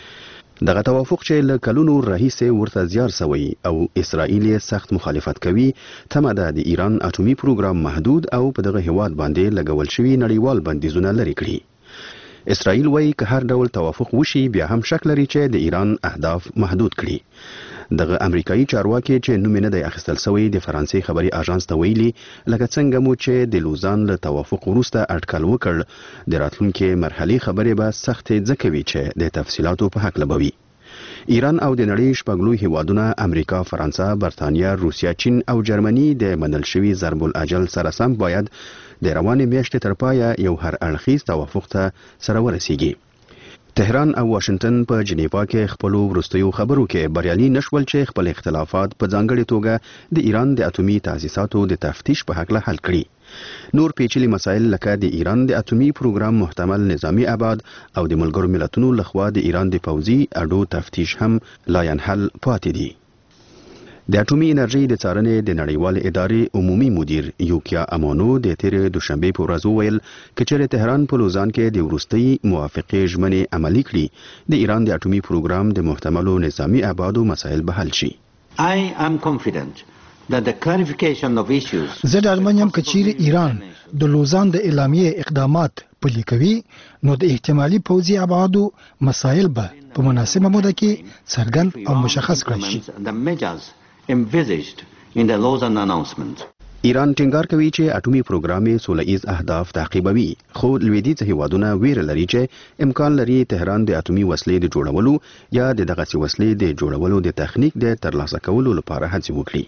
دغه توافق چې له کلونو راهیسې ورته زیار سوی او اسرائیل سخت مخالفت کوي تمه ده د ایران اټومي پروګرام محدود او په دغه هیواد باندې لګول شوی نړیوال بندیزونه لري کړي. اسرائیل وایي که هر ډول توافق وشي بیا هم شک لري چې د ایران اهداف محدود کړي. دغه امریکایي چارواکي چې نوم نه دی اخیستل شوی د فرانسې خبري اژانس ته ویلي لکه څنګه مو چې د لوزان له توافق وروسته اټکل وکړ د راتلونکي مرحلې خبرې به سختې ځکه وي چې د تفصیلاتو په حق لبوي. ایران او د نړۍ شپږلوی هیوادونه امریکا، فرانسه، برتانیا، روسیا، چین او جرمني د منل شوی ضرب الاجل سره سم باید د روانې میاشتې تر پایه یو هر اړخیز توافق ته سره ورسیږي. تهران او واشنگټن په جنیوا کې خپل وروستیو خبرو کې بریالي نشول چې خپل اختلافات په ځانګړي توګه د ایران د اټومي تاسیساتو د تفتیش په حق له حل کړي. نور پیچلي مسایل لکه د ایران د اټومي پروګرام محتمل نظامی ابعاد او د ملګرو ملتونو لخوا د ایران د پوځي اډو تفتیش هم لا ينحل پاتې دي. د اټومي انرژي د څارنې د نړیوال ادارې عمومي مدیر یوکیا امانو د تیر دوشنبه په ورځ وویل چې تهران په لوزان کې د ورستۍ موافقې ژمنې عملي کړي د ایران د اټومي پروګرام د محتملو نظامی ابعادو مسایل به حل شي. I am confident that the clarification of issues زه ډاډمن یم چې چیرې ایران د لوزان د اعلامیې اقدامات پلي کوي نو د احتمالي پوځي ابعادو مسایل به په مناسبه موده کې څرګند او مشخص کړل شي. envisaged in the Lausanne announcement. ایران ټینګار کوي چې اټومي پروګرام یې سوله‌ییز اهداف تعقیبوي، خو لویدیځ هیوادونه ویره لري چې امکان لري تهران د اټومي وسلې د جوړولو یا د دغسې وسلې د جوړولو د تخنیک د ترلاسه کولو لپاره هڅې وکړي.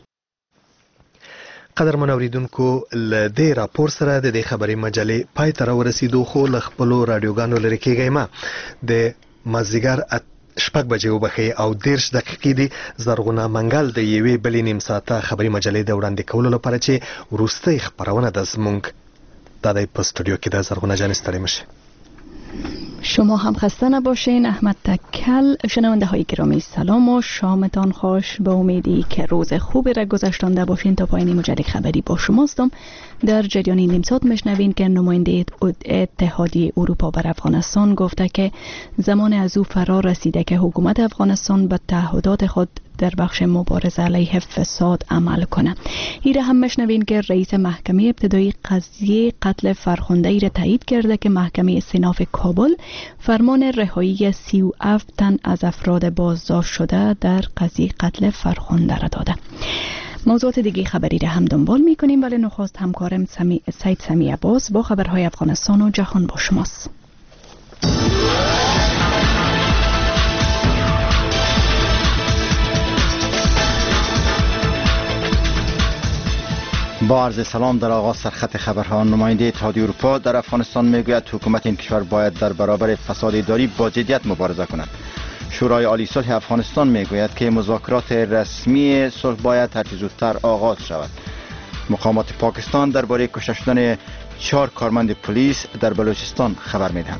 قدرمن اوریدونکو له دې راپور سره د دې خبري مجلې پای ته ورسېدو، خو له خپلو راډیوګانو لرې کېږئ ما د مازدیګر شپږ بجې وبخي او 10 دقیقې دي زرغونه منګل د یوې بلې نیم ساعته خبري مجلې د وړاندې کولو لپاره چې وروستۍ خبرونه د زمونږ د په استودیو کې د زرغونه جان ستړي مشه. شما هم خسته نباشین. احمد تکل. شنونده های گرامی سلام و شامتان خوش. به امیدی که روز خوبی را گذشتانده باشین. تا پایان مجله خبری با شماستم. در جریان نیم ساعت میشنوین که نماینده اتحادیه اروپا بر افغانستان گفته که زمان از او فرا رسیده که حکومت افغانستان به تعهدات خود در بخش مبارزه علیه فساد عمل کنه. ایره هم میشنوین که رئیس محکمه ابتدایی قضیه قتل فرخنده ای را تایید کرده که محکمه استئناف کابل فرمان رهایی 37 تن از افراد بازداشت شده در قضیه قتل فرخنده را داده. موضوعات دیگه خبری را هم دنبال میکنیم، ولی نخست همکارم سید سمی عباس با خبرهای افغانستان و جهان با شماست. با عرض سلام. در آغاز سرخط خبرها، نماینده اتحادیه اروپا در افغانستان میگوید حکومت این کشور باید در برابر فساد اداری با جدیت مبارزه کند. شورای عالی صلح افغانستان میگوید که مذاکرات رسمی صلح باید هر چه زودتر آغاز شود. مقامات پاکستان درباره کشته شدن 4 کارمند پلیس در بلوچستان خبر میدهند.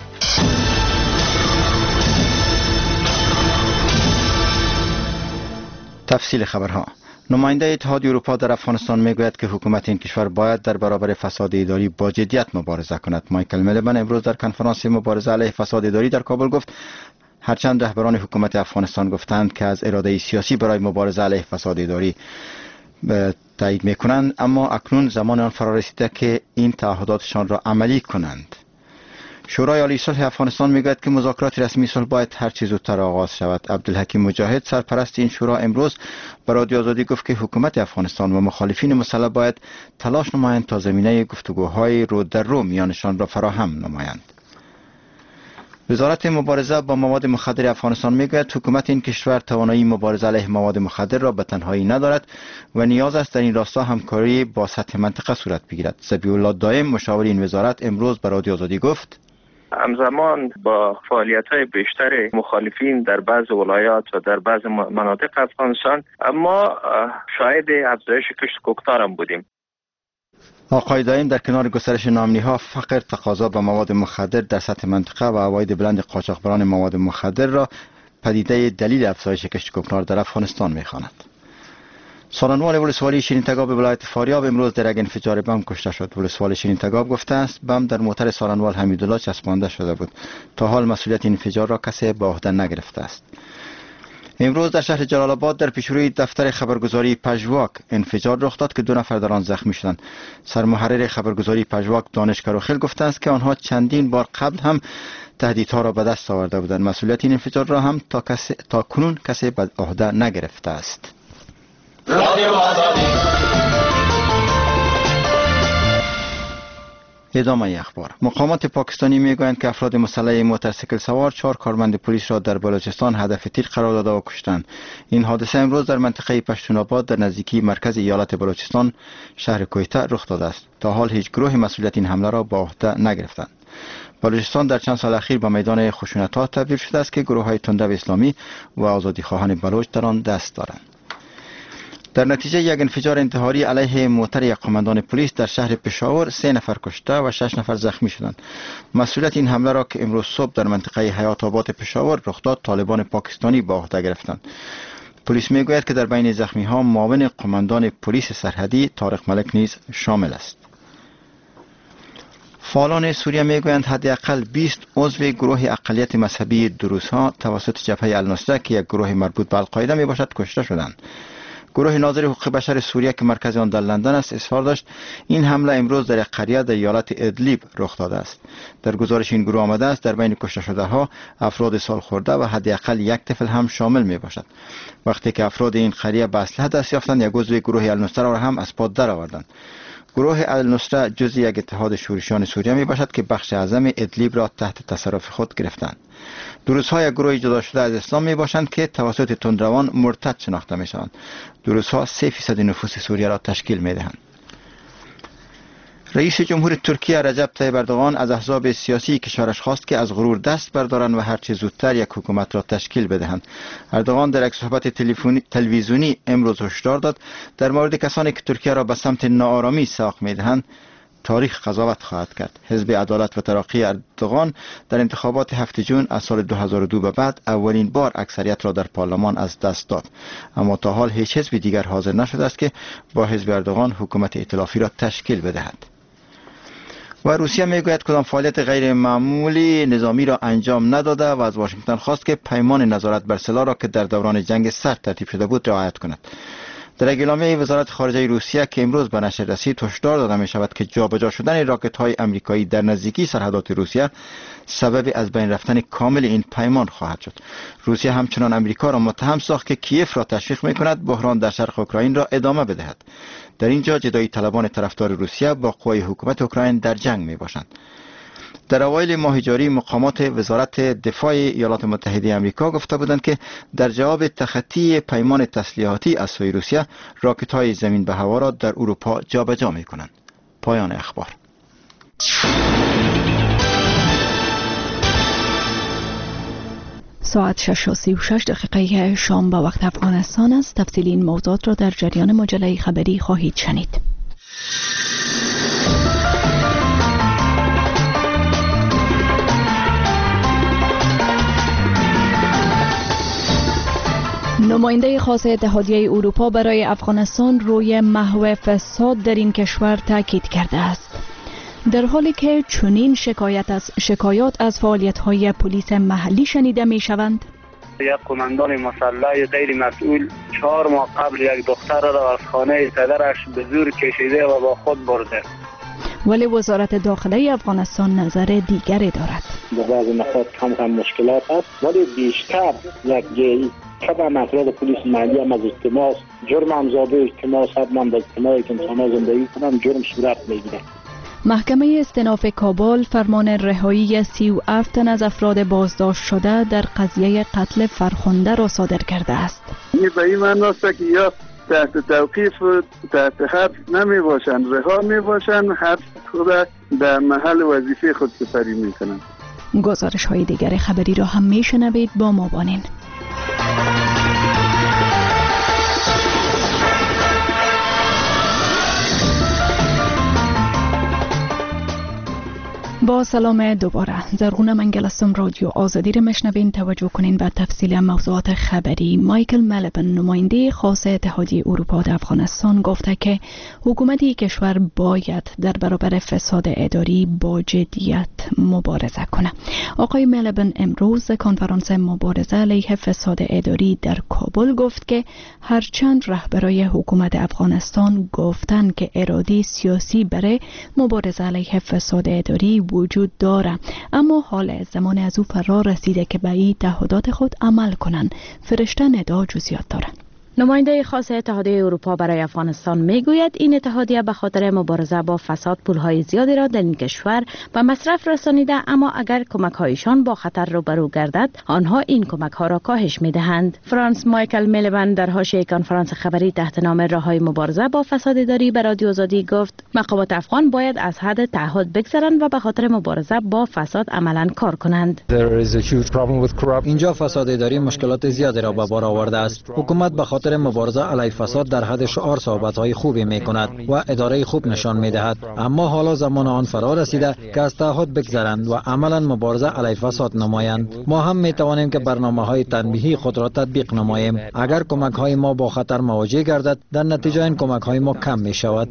تفصیل خبرها. نماینده اتحادیه اروپا در افغانستان میگوید که حکومت این کشور باید در برابر فساد اداری با جدیت مبارزه کند. مایکل میلبن امروز در کنفرانس مبارزه علیه فساد اداری در کابل گفت هرچند رهبران حکومت افغانستان گفتند که از اراده سیاسی برای مبارزه علیه فساد اداری تایید میکنند، اما اکنون زمان آن فرا رسیده که این تعهداتشان را عملی کنند. شورای عالی صلح افغانستان میگوید که مذاکرات رسمی صلح باید هر چه زودتر آغاز شود. عبدالحکیم مجاهد سرپرست این شورا امروز به رادیو آزادی گفت که حکومت افغانستان و مخالفین مسلح باید تلاش نمایند تا زمینه گفتگوهای رو در رو میانشان را فراهم نمایند. وزارت مبارزه با مواد مخدر افغانستان میگوید حکومت این کشور توانایی مبارزه علیه مواد مخدر را به تنهایی ندارد و نیاز است در این راستا همکاری با سطح منطقه صورت بگیرد. ذبیح الله دائم مشاور این وزارت امروز به رادیو آزادی گفت همزمان با فعالیت‌های بیشتر مخالفین در بعض ولایات و در بعض مناطق افغانستان، اما شاهد افزایش کشت کوکتار هم بودیم. آقای دائم در کنار گسترش ناامنی‌ها، فقر، تقاضا به مواد مخدر در سطح منطقه و عواید بلند قاچاقبران مواد مخدر را پدیده دلیل افزایش کشت کوکنار در افغانستان می‌خواند. سالنوال ولسوالی شیرین تگاب ولایت فاریاب امروز در یک انفجار بم کشته شد. ولسوال شیرین تگاب گفته است بم در موتر سالنوال حمیدالله چسبانده شده بود. تا حال مسئولیت این انفجار را کسی به عهده نگرفته است. امروز در شهر جلال آباد در پیشروی دفتر خبرگزاری پژواک انفجار رخ داد که 2 نفر در آن زخمی شدند. سرمحرر خبرگزاری پژواک دانش کروخیل گفته است که آنها چندین بار قبل هم تهدیدها را به دست آورده بودند. مسئولیت این انفجار را هم تا کنون کسی به عهده نگرفته است. ادامه اخبار. مقامات پاکستانی میگویند که افراد مسلح موتورسیکل سوار 4 کارمند پلیس را در بلوچستان هدف تیر قرار داده و کشتند. این حادثه امروز در منطقه پشتون آباد در نزدیکی مرکز ایالت بلوچستان شهر کویته رخ داده است. تا حال هیچ گروه مسئولیت این حمله را به عهده نگرفتند. بلوچستان در چند سال اخیر به میدان خشونت‌ها تبدیل شده است که گروه‌های تندرو اسلامی و آزادیخواهان بلوچ در آن دست دارند. در نتیجه یک انفجار انتحاری علیه موتر یک قماندان پلیس در شهر پشاور 3 نفر کشته و 6 نفر زخمی شدند. مسئولیت این حمله را که امروز صبح در منطقه حیات آباد پشاور رخ داد طالبان پاکستانی به عهده گرفتند. پلیس میگوید که در بین زخمی ها معاون قماندان پلیس سرحدی طارق ملک نیز شامل است. فعالان سوریه میگویند حداقل 20 عضو گروه اقلیت مذهبی دروزها توسط جبهه النصره که یک گروه مربوط به القاعده میباشد کشته شدند. گروه ناظر حقوق بشر سوریه که مرکز آن در لندن است اظهار داشت این حمله امروز در یک قریه در ایالت ادلیب رخ داده است. در گزارش این گروه آمده است در بین کشته شده ها افراد سالخورده و حداقل یک طفل هم شامل می باشد. وقتی که افراد این قریه به اسلحه دست یافتند یک عضو گروه النصره را هم از پا درآوردند. گروه النصره جزء یک اتحاد شورشیان سوریه می باشد که بخش اعظم ادلیب را تحت تصرف خود گرفتند. دروزها یک گروه جدا شده از اسلام می باشند که توسط تندروان مرتد شناخته می شوند. دروزها 3% نفوس سوریه را تشکیل می دهند. رئیس جمهور ترکیه رجب طیب اردوغان از احزاب سیاسی کشورش خواست که از غرور دست بردارند و هرچه زودتر یک حکومت را تشکیل بدهند. اردوغان در یک صحبت تلویزیونی امروز هشدار داد در مورد کسانی که ترکیه را به سمت ناآرامی ساق می‌دهند تاریخ قضاوت خواهد کرد. حزب عدالت و ترقی اردوغان در انتخابات 7 جون از سال 2002 به بعد اولین بار اکثریت را در پارلمان از دست داد، اما تا حال هیچ حزب دیگر حاضر نشده است که با حزب اردوغان حکومت ائتلافی را تشکیل بدهد. و روسیه میگوید کدام فعالیت غیر معمولی نظامی را انجام نداده و از واشنگتن خواست که پیمان نظارت بر سلاح را که در دوران جنگ سرد ترتیب شده بود رعایت کند. در اعلامیه وزارت خارجه روسیه که امروز به نشر رسید هشدار داده می شود که جابجا شدن راکت های آمریکایی در نزدیکی سرحدات روسیه سبب از بین رفتن کامل این پیمان خواهد شد. روسیه همچنان آمریکا را متهم ساخت که کیف را تشویق می کند بحران در شرق اوکراین را ادامه بدهد. در اینجا جدایی طلبان طرفدار روسیه با قوای حکومت اوکراین در جنگ می باشند. در اوایل ماه جاری مقامات وزارت دفاع ایالات متحده آمریکا گفته بودند که در جواب تخطی پیمان تسلیحاتی از سوی روسیه راکت‌های زمین به هوا را در اروپا جابجا می‌کنند. پایان اخبار. ساعت 6:36 شام به وقت افغانستان است. تفصیل این موضوعات را در جریان مجله خبری خواهید شنید. نماینده خاص اتحادیه اروپا برای افغانستان روی محو فساد در این کشور تاکید کرده است. در حالی که چنین شکایات از فعالیت‌های پلیس محلی شنیده می‌شوند، یک قماندان مسلح غیر مسئول 4 ماه قبل یک دختر را از خانه پدرش به زور کشیده و با خود برده. ولی وزارت داخله افغانستان نظر دیگری دارد. در بعضی نقاط هم مشکلات هست، ولی بیشتر یک جایی طبعا افراد پلیس محلی هم از اجتماع جرم همزاده اجتماع صدمن به اجتماعی که انسان ها زندگی کنن جرم صورت میگیره. محکمه استئناف کابل فرمان رهایی 37 تن از افراد بازداشت شده در قضیه قتل فرخنده را صادر کرده است. این به این معنی است که یا تحت توقیف و تحت حبس نمی باشند، رها می باشند، حبس خود در محل وظیفه خود سپری می کنند. گزارش های دیگر خبری را هم می شنوید، با ما بانین. با سلام دوباره. زرغونه منگل هستم، رادیو آزادی را مشنوین. توجه کنین به تفصیل موضوعات خبری. مایکل ملبن نماینده خاص اتحادیه اروپا در افغانستان گفته که حکومت کشور باید در برابر فساد اداری با جدیت مبارزه کنه. آقای ملبن امروز کنفرانس مبارزه علیه فساد اداری در کابل گفت که هرچند رهبرای حکومت افغانستان گفتن که اراده سیاسی برای مبارزه علیه فساد اداری وجود داره، اما حال زمان از او فرا رسیده که به این تعهدات خود عمل کنند. فرشته ندا جزئیات داره. نماینده خاص اتحادیه اروپا برای افغانستان میگوید این اتحادیه به خاطر مبارزه با فساد پولهای زیادی را در این کشور به مصرف رسانیده، اما اگر کمک‌هایشان با خطر روبرو گردد آنها این کمک‌ها را کاهش می‌دهند. فرانس مایکل میلوان در حاشیه کنفرانس خبری تحت نام راه‌های مبارزه با فساد اداری به رادیو آزادی گفت مقامات افغان باید از حد تعهد بگذرند و به خاطر مبارزه با فساد عملاً کار کنند. اینجا فساد اداری مشکلات زیادی را به بار آورده است. حکومت به خاطر مبارزه علیه فساد در حد شعار صحبت‌های خوبی می‌کند و اداره خوب نشان می‌دهد، اما حالا زمان آن فرا رسیده که از تعهد بگذرند و عملاً مبارزه علیه فساد نمایند. ما هم می‌توانیم که برنامه‌های تنبیهی خود را تطبیق نماییم. اگر کمک‌های ما با خطر مواجه گردد، در نتیجه این کمک‌های ما کم می‌شود.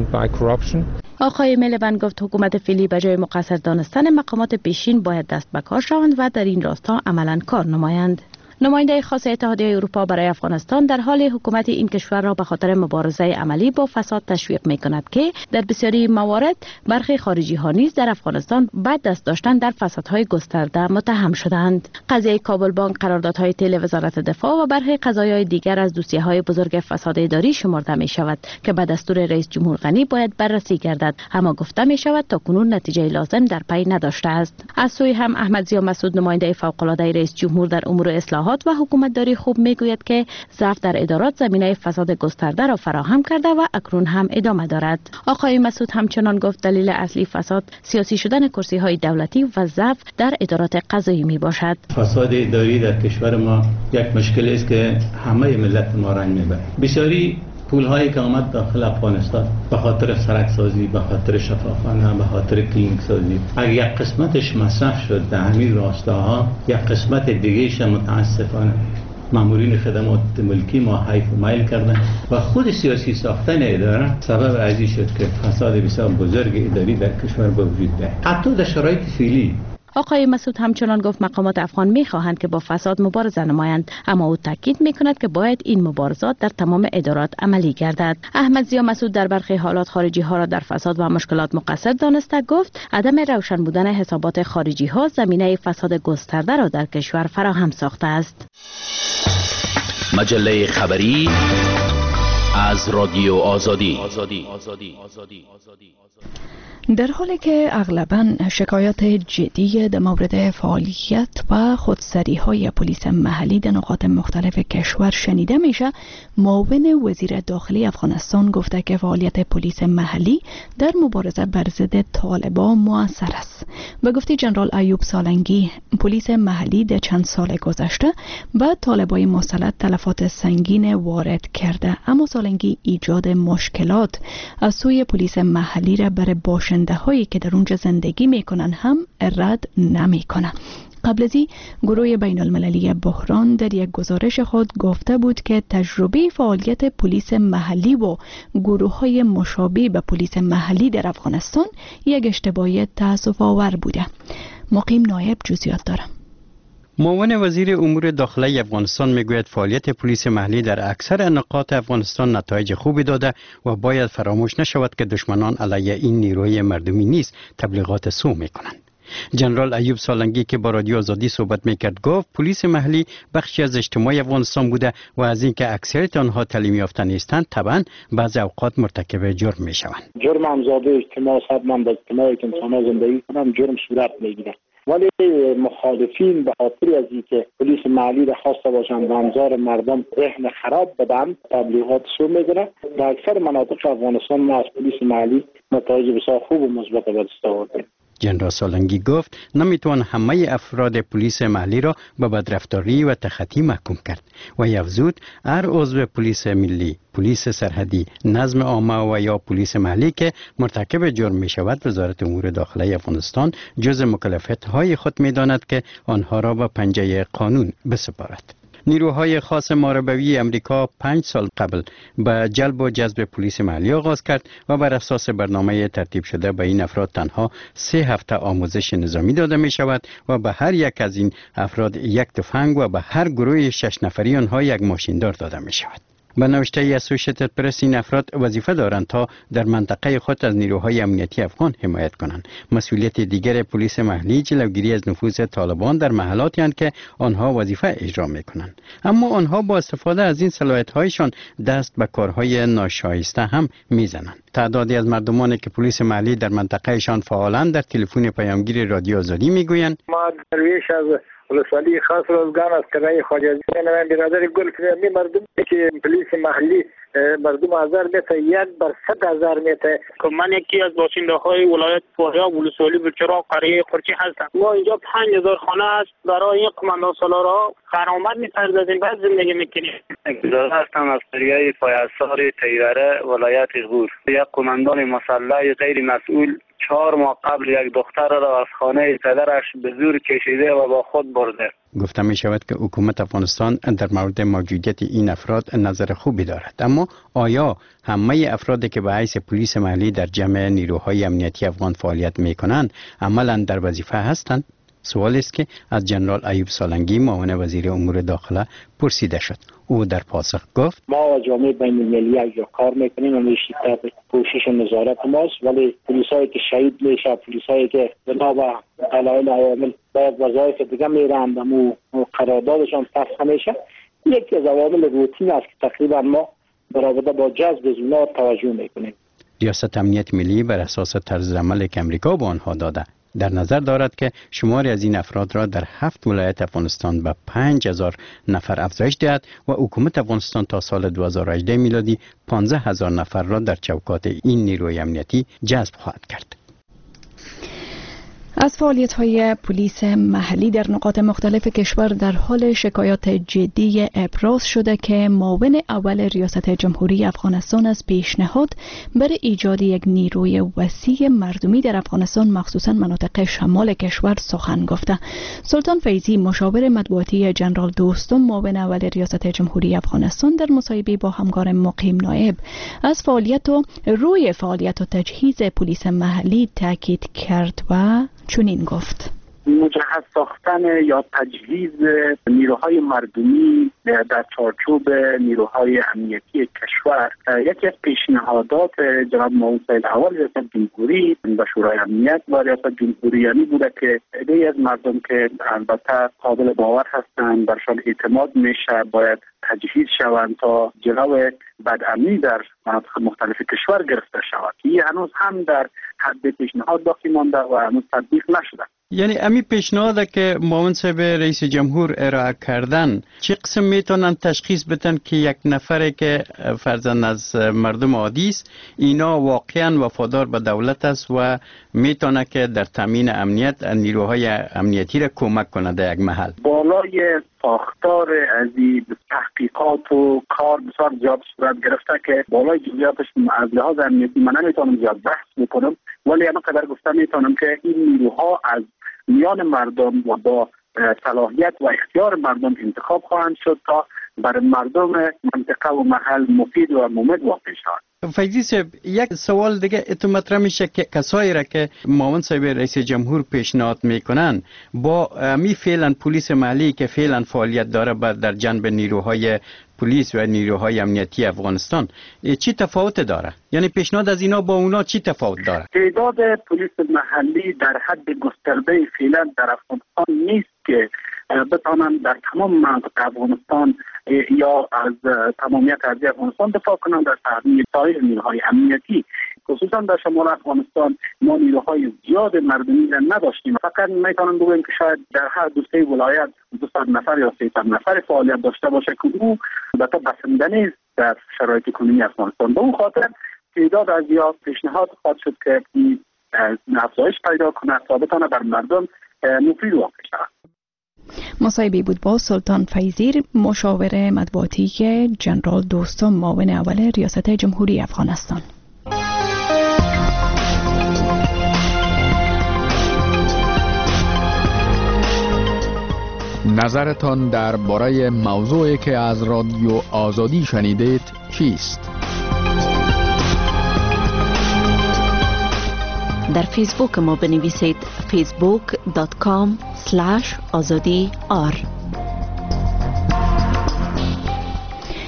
آقای میلوان گفت حکومت فعلی به جای مقصر دانستن مقامات پیشین باید دست به کار شوند و در این راستا عملاً کار نمایند. نماینده خاص اتحادیه اروپا برای افغانستان در حال حکومت این کشور را به خاطر مبارزه عملی با فساد تشویق می‌کند که در بسیاری موارد برخی خارجی ها نیز در افغانستان بعد دست داشتن در فسادهای گسترده متهم شدند. قضیه کابل بانک، قراردادهای تیل وزارت دفاع و برخی قضایای دیگر از دوسیه‌های بزرگ فساد اداری شمرده می‌شود که به دستور رئیس جمهور غنی باید بررسی گردد، اما گفته می‌شود تاکنون نتیجه لازم در پی نداشته است. از سوی هم احمد ضیا مسعود نماینده فوق‌العاده رئیس جمهور در امور اصلاحات و حکومتداری خوب میگوید که ضعف در ادارات زمینه فساد گسترده را فراهم کرده و اکنون هم ادامه دارد. آقای مسعود همچنان گفت دلیل اصلی فساد سیاسی شدن کرسی‌های دولتی و ضعف در ادارات قضایی می باشد. فساد اداری در کشور ما یک مشکل است که همه ملت ما رنج میبره. بسیاری پول‌هایی که آمد داخل افغانستان به خاطر سرک سازی، به خاطر شفافانه، به خاطر کلینیک سازی، اگر یک قسمتش مصرف شد در همین راستاها، یک قسمت دیگه‌اش متاسفانه مامورین خدمات ملکی ما حیف و میل کردن و خود سیاسی ساختن اداره سبب ازی شد که فساد بسیار بزرگ اداری در کشور به وجود بیاید. حتی در شرایط فعلی آقای مسعود همچنان گفت مقامات افغان می‌خواهند که با فساد مبارزه نمایند، اما او تاکید می‌کند که باید این مبارزات در تمام ادارات عملی گردد. احمد ضیا مسعود در برخی حالات خارجی‌ها را در فساد و مشکلات مقصر دانسته گفت عدم روشن بودن حسابات خارجی‌ها زمینه فساد گسترده را در کشور فراهم ساخته است. مجله خبری از رادیو آزادی. در حالی که اغلباً شکایات جدی در مورد فعالیت و خودسری‌های پلیس محلی در نقاط مختلف کشور شنیده میشه، معاون وزیر داخلی افغانستان گفته که فعالیت پلیس محلی در مبارزه بر ضد طالبان مؤثر است. به گفته جنرال ایوب سالنگی، پلیس محلی در چند سال گذشته به طالبان مسلط تلفات سنگین وارد کرده، اما سالنگی ایجاد مشکلات از سوی پلیس محلی را برای باشنده هایی که در اونجا زندگی میکنن هم رد نمیکنه. قبل از این گروه بین المللی بحران در یک گزارش خود گفته بود که تجربه فعالیت پلیس محلی و گروه های مشابه به پلیس محلی در افغانستان یک اشتباه تأسف آور بوده. مقیم نایب جزئیات دارم. معاون وزیر امور داخلی افغانستان میگوید فعالیت پلیس محلی در اکثر نقاط افغانستان نتایج خوبی داده و باید فراموش نشود که دشمنان علیه این نیروی مردمی نیز تبلیغات سو میکنند. جنرال ایوب سالنگی که با رادیو آزادی صحبت میکرد گفت پلیس محلی بخشی از اجتماع افغانستان بوده و از اینکه اکثریت آنها تعلیم یافته نیستند طبعا بعضی اوقات مرتکب جرم میشوند. جرم همزاده اجتماع صدمند اجتماعی که انسان‌ها زندگی کنند جرم صورت میگیره، ولی مخالفین به خاطر از اینکه پلیس محلی را خواسته باشند و انظار مردم ذهن خراب بدن تبلیغات سو میگیره. در اکثر مناطق افغانستان ما از پلیس محلی نتایج بسیار خوب و مثبت به دست آوردیم. جنرال سالنگی گفت نمیتوان همه افراد پلیس محلی را به بدرفتاری و تخطی محکوم کرد و افزود هر عضو پلیس ملی، پلیس سرحدی، نظم عامه و یا پلیس محلی که مرتکب جرم می شود وزارت امور داخلی افغانستان جز مکلفیت‌های خود می داند که آنها را به پنجه قانون بسپارد. نیروهای خاص ماربوی امریکا 5 سال قبل به جلب و جذب پلیس محلی آغاز کرد و بر اساس برنامه ترتیب شده به این افراد تنها 3 هفته آموزش نظامی داده می شود و به هر یک از این افراد 1 تفنگ و به هر گروه 6 نفری آنها 1 ماشیندار داده می شود. به نوشته اسوسییتد پرس این افراد وظیفه دارند تا در منطقه خود از نیروهای امنیتی افغان حمایت کنند. مسئولیت دیگر پلیس محلی جلوگیری از نفوذ طالبان در محلاتی است که آنها وظیفه اجرا می‌کنند، اما آنها با استفاده از این صلاحیت‌هایشان دست به کارهای ناشایسته هم می‌زنند. تعدادی از مردمانی که پلیس محلی در منطقهشان فعالند در تلفن پیامگیر رادیو آزادی می‌گویند ما درویش از ولسوالی خاص روزگان از کرای خواجه زین برادر گل می مردم که پلیس محلی مردم 1000 متر 1/100,000 متر که من یکی از باشنده های ولایت فاریاب ولسوالی بچرا قریه قرچی هستم. ما اینجا 5000 خانه است، برای این قماندان سالارها خرامت می‌پردازیم، بعد زندگی می‌کنیم. زاده هستم از قریه پایسار تیوره ولایت غور. یک قماندان مسلح غیر مسئول 4 ماه قبل یک دختر را از خانه پدرش به زور کشیده و با خود برده. گفته می شود که حکومت افغانستان در مورد موجودیت این افراد نظر خوبی دارد، اما آیا همه افرادی که به حیث پلیس محلی در جمع نیروهای امنیتی افغان فعالیت می کنند عملا در وظیفه هستند؟ سوال است که از جنرال ایوب سالنگی معاون وزیر امور داخله پرسیده شد. او در پاسخ گفت ما جامعه بین المللی یک کار میکنیم و میشیم کوشش نظارت ماست، ولی پلیسایی که شهید میشه، پلیسایی که بنا به دلایل عوامل باید وظایف دیگه میرند و قراردادشان فسخ میشه، یکی از عوامل روتین است که تقریبا ما برابر با جذب زونا توجه میکنیم. ریاست امنیت ملی بر اساس طرز عمل که امریکا به آنها داده در نظر دارد که شماری از این افراد را در 7 ولایت افغانستان به 5000 نفر افزایش دهد و حکومت افغانستان تا سال 2018 میلادی 15000 نفر را در چوکات این نیروی امنیتی جذب خواهد کرد. از فعالیت‌های پلیس محلی در نقاط مختلف کشور در حال شکایات جدی ابراز شده که معاون اول ریاست جمهوری افغانستان از پیشنهاد برای ایجاد یک نیروی وسیع مردمی در افغانستان مخصوصاً مناطق شمال کشور سخن گفته. سلطان فیضی مشاور مطبوعاتی جنرال دوستم معاون اول ریاست جمهوری افغانستان در مصاحبه با همکار مقیم نایب از روی فعالیت و تجهیز پلیس محلی تاکید کرد و چنین گفت: مجهز ساختن یا تجهیز نیروهای مردمی در چارچوب نیروهای امنیتی کشور یکی از پیشنهادات جناب معاون سید اول ریاست جمهوری و شورای امنیت و ریاست جمهوری یعنی بوده که عده‌ای از مردم که البته قابل باور هستند، برشان اعتماد میشه، باید تجهیز شوند تا جلو بدامنی در مناطق مختلف کشور گرفته شود. این هنوز هم در حد پیشنهاد باقی مانده و هنوز تطبیق نشده. یعنی امی پیشنهاد که معاون صاحب رئیس جمهور ارائه کردن چه قسم میتونن تشخیص بدن که یک نفری که فرضاً از مردم عادی است اینا واقعا وفادار به دولت است و میتونه که در تامین امنیت نیروهای امنیتی را کمک کنه در یک محل؟ بالای ساختار از تحقیقات و کار بسیار زیاد صورت گرفته که بالای جزئیاتش از لحاظ امنیتی من نمیتونم زیاد بحث بکنم، ولی اما قدر گفتم میتونم که این نیروها از میان مردم و با صلاحیت و اختیار مردم انتخاب خواهند شد تا برای مردم منطقه و محل مفید و مفید واقع شود. فیضی صاحب، یک سوال دیگه اتو مطرح میشه که کسایی را که معاون صاحب رئیس جمهور پیشنهاد میکنن با می فعلا پلیس محلی که فعلا فعالیت داره در جنب نیروهای پلیس و نیروهای امنیتی افغانستان چی تفاوت داره؟ یعنی پیشنهاد از اینا با اونا چی تفاوت داره؟ تعداد پلیس محلی در حد گسترده فعلا در افغانستان نیست که بتوانند در تمام مناطق افغانستان یا از تمامیت ارضی افغانستان دفاع کنند در تامین سایر نیروهای امنیتی. خصوصا در شمال افغانستان ما نیروهای زیاد مردمی را نداشتیم. فقط میتونم بگویم که شاید در هر دو سه ولایت 200 نفر یا 300 نفر فعالیت داشته باشه که او البته بسنده نیست در شرایط کنونی افغانستان. به اون خاطر تعداد از یا پیشنهاد خواهد شد که این افزایش پیدا کنه تا بتونه بر مردم مفید واقع شود. مصاحبه بود با سلطان فیضی مشاور مطبوعاتی جنرال دوستم معاون اول ریاست جمهوری افغانستان. نظرتان درباره موضوعی که از رادیو آزادی شنیدید چیست؟ در فیسبوک ما بنویسید facebook.com/azadi_r.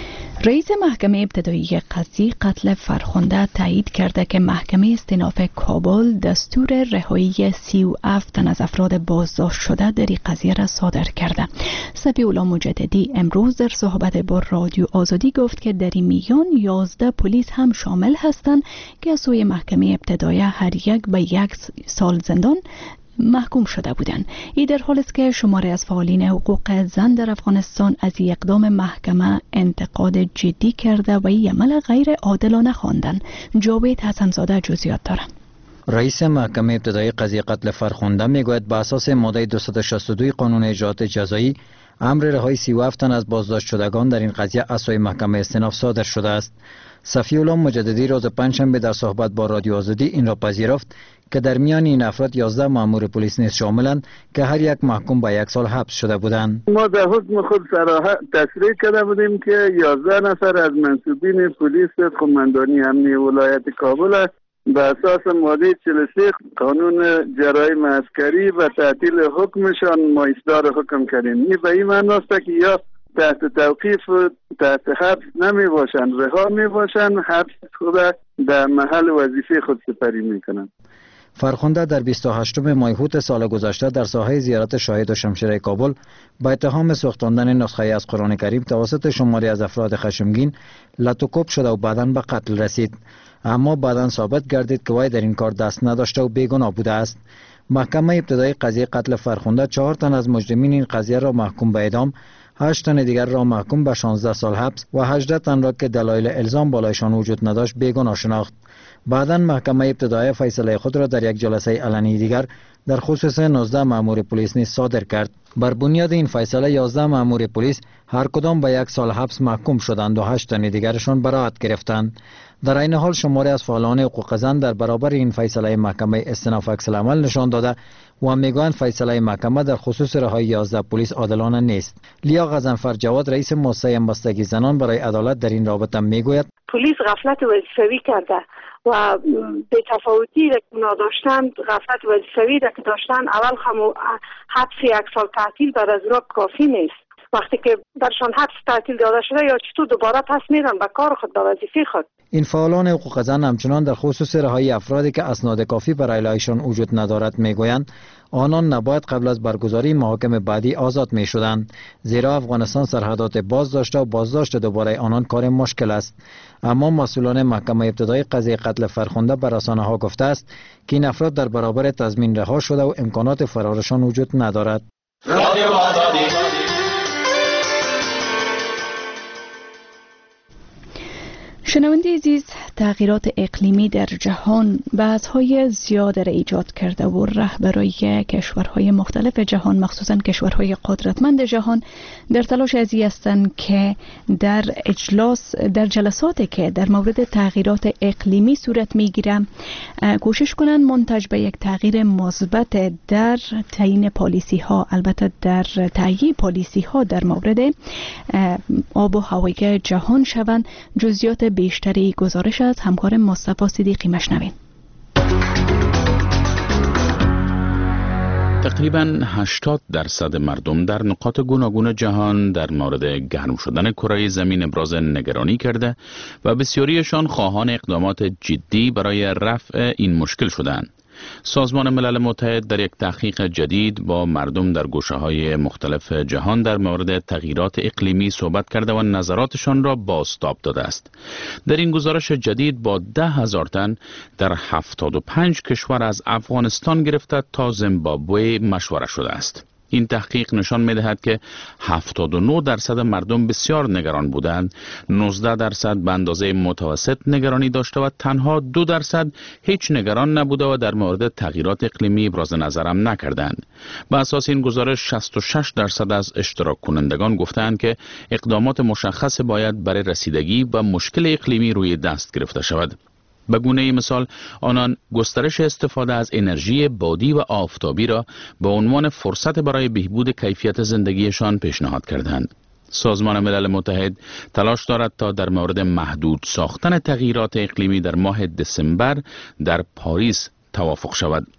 رئیس محکمه ابتدایی قضیه قتل فرخنده تایید کرده که محکمه استیناف کابل دستور رهایی 37 تن از افراد بازداشت شده در این قضیه را صادر کرده. صفی الله مجددی امروز در صحبت با رادیو آزادی گفت که در این میان 11 پلیس هم شامل هستند که از سوی محکمه ابتدایی هر یک به 1 سال زندان محکوم شده بودند. این در حالی است که شماری از فعالین حقوق زن در افغانستان از اقدام محکمه انتقاد جدی کرده و این عمل غیر عادلانه خواندند. جاوید حسنزاده جزئیات دارد. رئیس محکمه ابتدایی قضیه قتل فرخنده میگوید بر اساس ماده 262 قانون اجراءات جزایی امر رهایی 37 تن از بازداشت شدگان در این قضیه از سوی محکمه استیناف صادر شده است. صفی الله مجددی روز پنجشنبه در صحبت با رادیو آزادی این را پذیرفت که در میان این افراد 11 مأمور پلیس نیز شاملند که هر یک محکوم به 1 سال حبس شده بودند. ما در حکم خود صراحت تصریح کرده بودیم که 11 نفر از منصوبین پلیس قماندانی امنیه ولایت کابل به اساس ماده 43 قانون جرایم عسکری و تعطیل حکمشان ما اصدار حکم کردیم. این به این معنی است که یا تحت توقیف و تحت حبس نمی باشند، رها می باشند، حبس خود در محل وظیفه خود سپری می کنند. فرخنده در 28 ماه اوت سال گذشته در ساحه زیارت شاهد و شمشیره کابل با اتهام سوختاندن نسخه از قرآن کریم توسط شماری از افراد خشمگین لطوکوب شده و بعداً به قتل رسید. اما بعداً ثابت گردید که وی در این کار دست نداشته و بیگناه بوده است. محکمه ابتدایی قضیه قتل فرخنده 4 تن از مجرمین این قضیه را محکوم به اعدام، 8 تن دیگر را محکوم به 16 سال حبس و 18 تن را که دلایل الزام بالایشان وجود نداشت بیگناه شناخت. بعداً محکمه ابتدایی فیصله خود را در یک جلسه علنی دیگر در خصوص 19 مأمور پلیس نیز صادر کرد. بر بنیاد این فیصله 11 مأمور پلیس هر کدام به 1 سال حبس محکوم شدند و 8 تن دیگرشان براءت گرفتند. در این حال شماری از فعالان حقوق زن در برابر این فیصله محکمه استیناف عکس العمل نشان داده و میگویند فیصله محکمه در خصوص رهایی 11 پلیس عادلانه نیست. لیا غضنفر جواد رئیس مؤسسه همبستگی زنان برای عدالت در این رابطه میگوید پلیس غفلت وظیفوی کرده و به تفاوتی را که داشتند، غفلت وظیفوی را که داشتند، اول حبس 1 سال تعطیل بر از را کافی نیست. وقتی که برشان حبس تعطیل داده شده یا چطور دوباره پس میرن به کار خود، به وظیفه خود. این فعالان حقوق زن همچنان در خصوص رهایی افرادی که اسناد کافی برای رهاییشان وجود ندارد میگویند آنان نباید قبل از برگزاری محاکم بعدی آزاد می شدند، زیرا افغانستان سرحدات باز داشته و بازداشت دوباره آنان کار مشکل است. اما مسئولان محکمه ابتدایی قضیه قتل فرخنده بر رسانه‌ها گفته است که این افراد در برابر تضمین رها شده و امکانات فرارشان وجود ندارد. رادیو آزادی. شنونده عزیز، تغییرات اقلیمی در جهان بحث‌های زیاد را ایجاد کرده و رهبرای کشورهای مختلف جهان، مخصوصاً کشورهای قدرتمند جهان، در تلاش از این هستند که در جلساتی که در مورد تغییرات اقلیمی صورت میگیره کوشش کنند منتج به یک تغییر مثبت در تعیین پالیسی ها، البته در تهیه پالیسی ها در مورد آب و هوای جهان شوند. جزئیات بیشتری گزارش از همکار مصطفی صدیقی مشنوین. تقریباً 80% مردم در نقاط گوناگون جهان در مورد گرم شدن کره زمین ابراز نگرانی کرده و بسیاریشان خواهان اقدامات جدی برای رفع این مشکل شدند. سازمان ملل متحد در یک تحقیق جدید با مردم در گوشه‌های مختلف جهان در مورد تغییرات اقلیمی صحبت کرده و نظراتشان را بازتاب داده است. در این گزارش جدید با 10,000 تن در 75 کشور از افغانستان گرفته تا زیمبابوه مشوره شده است. این تحقیق نشان می‌دهد که 79% مردم بسیار نگران بودند، 19% به اندازه متوسط نگرانی داشته و تنها 2% هیچ نگران نبوده و در مورد تغییرات اقلیمی ابراز نظرم نکردند. بر اساس این گزارش 66% از اشتراک کنندگان گفتند که اقدامات مشخص باید برای رسیدگی به مشکل اقلیمی روی دست گرفته شود. به گونه مثال آنان گسترش استفاده از انرژی بادی و آفتابی را به عنوان فرصت برای بهبود کیفیت زندگیشان پیشنهاد کردند. سازمان ملل متحد تلاش دارد تا در مورد محدود ساختن تغییرات اقلیمی در ماه دسامبر در پاریس توافق شود.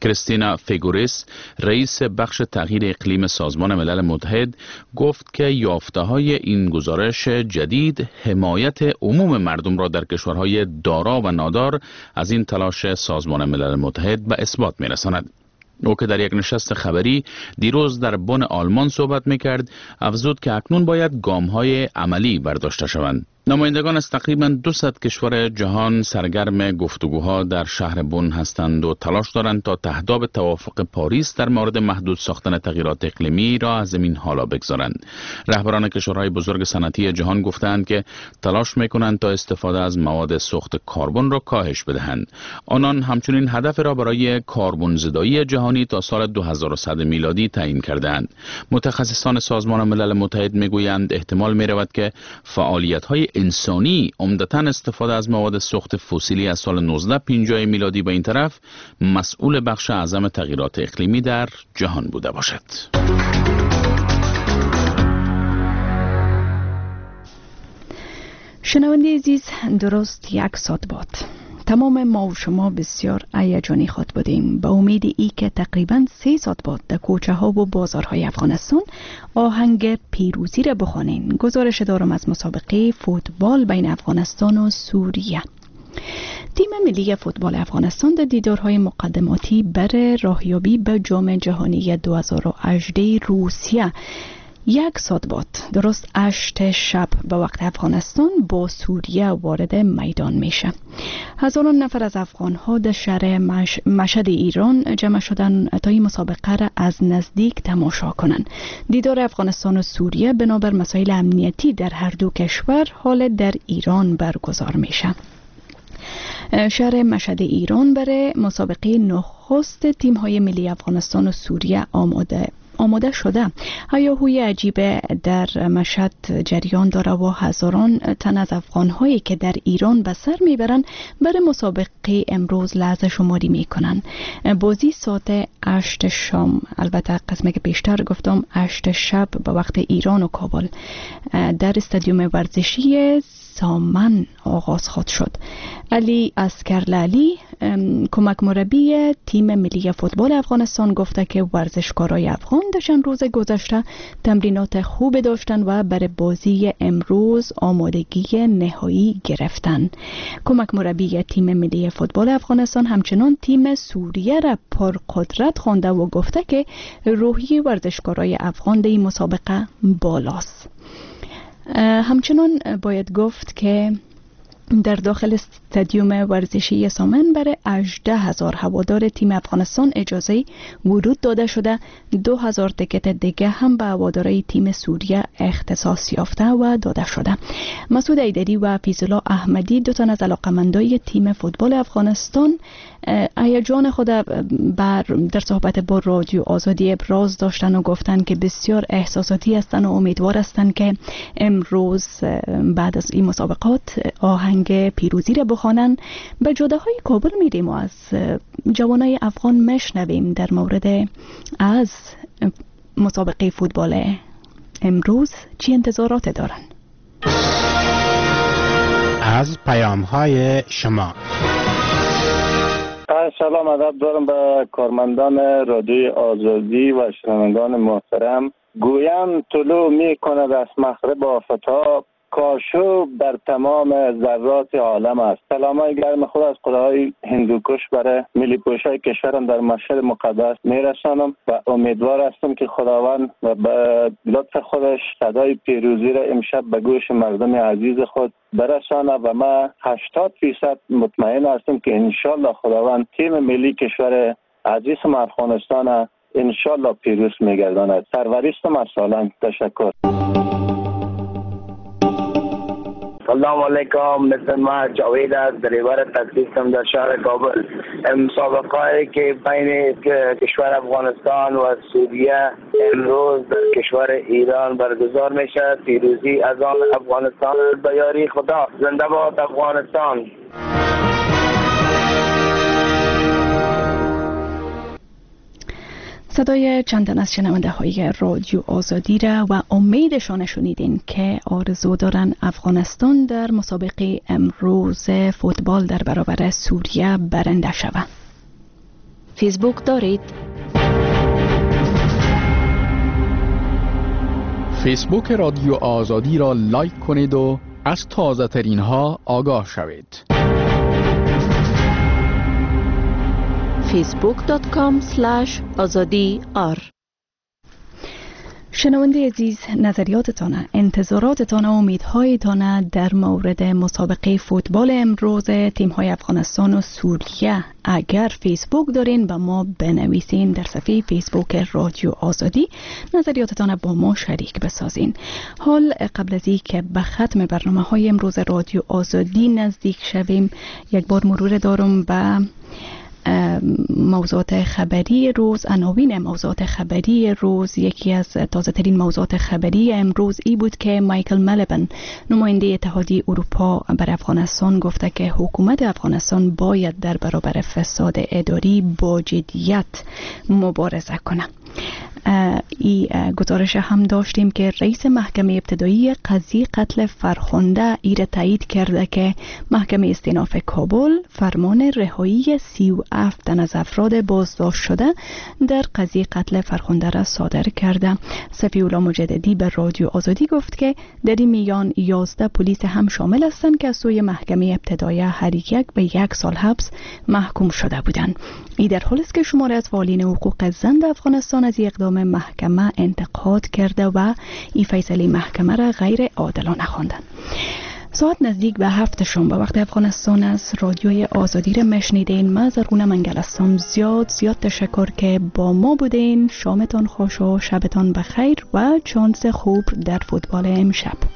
کریستینا فیگوریس رئیس بخش تغییر اقلیم سازمان ملل متحد گفت که یافته‌های این گزارش جدید حمایت عموم مردم را در کشورهای دارا و نادار از این تلاش سازمان ملل متحد به اثبات می‌رساند. او که در یک نشست خبری دیروز در بن آلمان صحبت می‌کرد، افزود که اکنون باید گام‌های عملی برداشته شوند. نمایندگان از تقریباً 200 کشور جهان سرگرم گفتگوها در شهر بن هستند و تلاش دارند تا تهداب توافق پاریس در مورد محدود ساختن تغییرات اقلیمی را از زمین حالا بگذارند. رهبران کشورهای بزرگ صنعتی جهان گفتند که تلاش می‌کنند تا استفاده از مواد سوخت کربن را کاهش بدهند. آنان همچنین هدف را برای کربن زدایی جهانی تا سال 2100 میلادی تعیین کردند. متخصصان سازمان ملل متحد می‌گویند احتمال می‌رود که فعالیت‌های انسانی عمدتاً استفاده از مواد سوخت فسیلی از سال 1950 میلادی به این طرف مسئول بخش اعظم تغییرات اقلیمی در جهان بوده باشد. شنونده عزیز، درست 1 ساعت بعد تمام ما و شما بسیار هیجانی خود بودیم به امید ای که تقریباً 3 ساعت بعد در کوچه ها و بازارهای افغانستان آهنگ پیروزی را بخوانین. گزارش دارم از مسابقه فوتبال بین افغانستان و سوریه. تیم ملی فوتبال افغانستان در دیدارهای مقدماتی برای راهیابی به جام جهانی 2018 روسیه 1 ساعت بعد درست 8 شب به وقت افغانستان با سوریه وارد میدان میشه. هزاران نفر از افغان‌ها در شهر مشهد ایران جمع شدن تا این مسابقه را از نزدیک تماشا کنند. دیدار افغانستان و سوریه بنابر مسائل امنیتی در هر دو کشور حال در ایران برگزار میشه. شهر مشهد ایران برای مسابقه نخست تیم‌های ملی افغانستان و سوریه آماده شده. هیاهوی عجیب در مشهد جریان داره و هزاران تن از افغان‌هایی که در ایران به سر میبرند برای مسابقه امروز لحظه شماری میکنن. بازی ساعت 8 شام، البته قسمه که بیشتر گفتم 8 شب به وقت ایران و کابل در استادیوم ورزشی سامن آغاز خواهد شد. علی اسکرلالی کمک مربی تیم ملی فوتبال افغانستان گفته که ورزشکارای افغان در چند روز گذشته تمرینات خوب داشتن و برای بازی امروز آمادگی نهایی گرفتن. کمک مربی تیم ملی فوتبال افغانستان همچنان تیم سوریه را پرقدرت خوانده و گفته که روحیه ورزشکارای افغان در این مسابقه بالاست. همچنان باید گفت که در داخل استادیوم ورزشی سامن برای 18,000 هوادار تیم افغانستان اجازه ورود داده شده. 2,000 تکت دیگه هم به هوادارای تیم سوریه اختصاص یافته و داده شده. مسعود ایدری و فیض‌الله احمدی دو تن از علاقه‌مندای تیم فوتبال افغانستان هیجان خود در صحبت با رادیو آزادی ابراز داشتن و گفتن که بسیار احساساتی هستند و امیدوار هستند که امروز بعد از این مسابقات آهنگ پیروزی را بخوانند. به جاده‌های کابل میریم و از جوانای افغان مشنویم در مورد از مسابقه فوتبال امروز چی انتظارات دارن. از پیام‌های شما. سلام ادب دارم به کارمندان رادیوی آزادی و شنوندگان محترم. گویم طلوع می کند از مغرب آفتاب، کاشو در تمام ذرات عالم است. سلامای گرم خود از خدای هندوکش برای ملی پوشای کشورم در مشهد مقدس میرسانم و امیدوار هستم که خداوند به لطف خودش صدای پیروزی را امشب به گوش مردم عزیز خود برسانه و ما 80% مطمئن هستم که انشالله خداوند تیم ملی کشور عزیز افغانستان انشالله پیروز میگرداند. سروریستم از سالنگ. تشکر. سلام علیکم، مثل ما جاوید از دریور تکلیفم در شهر کابل. مسابقه که بین کشور افغانستان و سوریه امروز در کشور ایران برگزار میشه. پیروزی از آن افغانستان به یاری خدا. زنده باد افغانستان. صدای چند تن از شنونده های رادیو آزادی را و امیدشان شنیدین که آرزو دارن افغانستان در مسابقه امروز فوتبال در برابر سوریه برنده شود. فیسبوک دارید؟ فیسبوک رادیو آزادی را لایک کنید و از تازه ترین ها آگاه شوید. facebook.com/azadi_r شنونده عزیز، نظریاتتان، انتظاراتتان و امیدهایتان در مورد مسابقه فوتبال امروز تیم‌های افغانستان و سوریه اگر فیسبوک دارین با ما بنویسین در صفحه فیسبوک رادیو آزادی، نظریاتتان با ما شریک بسازین. حال قبل از اینکه به ختم برنامه‌های امروز رادیو آزادی نزدیک شویم، یک بار مرور دارم به موضوعات خبری روز، عناوین موضوعات خبری روز. یکی از تازه ترین موضوعات خبری امروز ای بود که مایکل ملبن، نماینده اتحادیه اروپا بر افغانستان، گفته که حکومت افغانستان باید در برابر فساد اداری با جدیت مبارزه کنه. ای گزارش هم داشتیم که رئیس محکمه ابتدایی قضیه قتل فرخنده ای را تایید کرده که محکمه استیناف کابل فرمان رهایی 37 تن از افراد بازداشت شده در قضیه قتل فرخنده را صادر کرده. صفی الله مجددی به رادیو آزادی گفت که در این میان 11 پلیس هم شامل هستند که از سوی محکمه ابتدایی هر یک به 1 سال حبس محکوم شده بودند. ای در حالی است که شماری از فعالین حقوق زن افغانستان از اقدام محکمه انتقاد کرده و این فیصله محکمه را غیر عادلانه خواندند. ساعت نزدیک به 7 شام به وقت افغانستان از رادیوی آزادی را میشنیدین. من زرگونه منگل هستم. زیاد تشکر که با ما بودین. شامتان خوش و شبتان بخیر و چانس خوب در فوتبال امشب.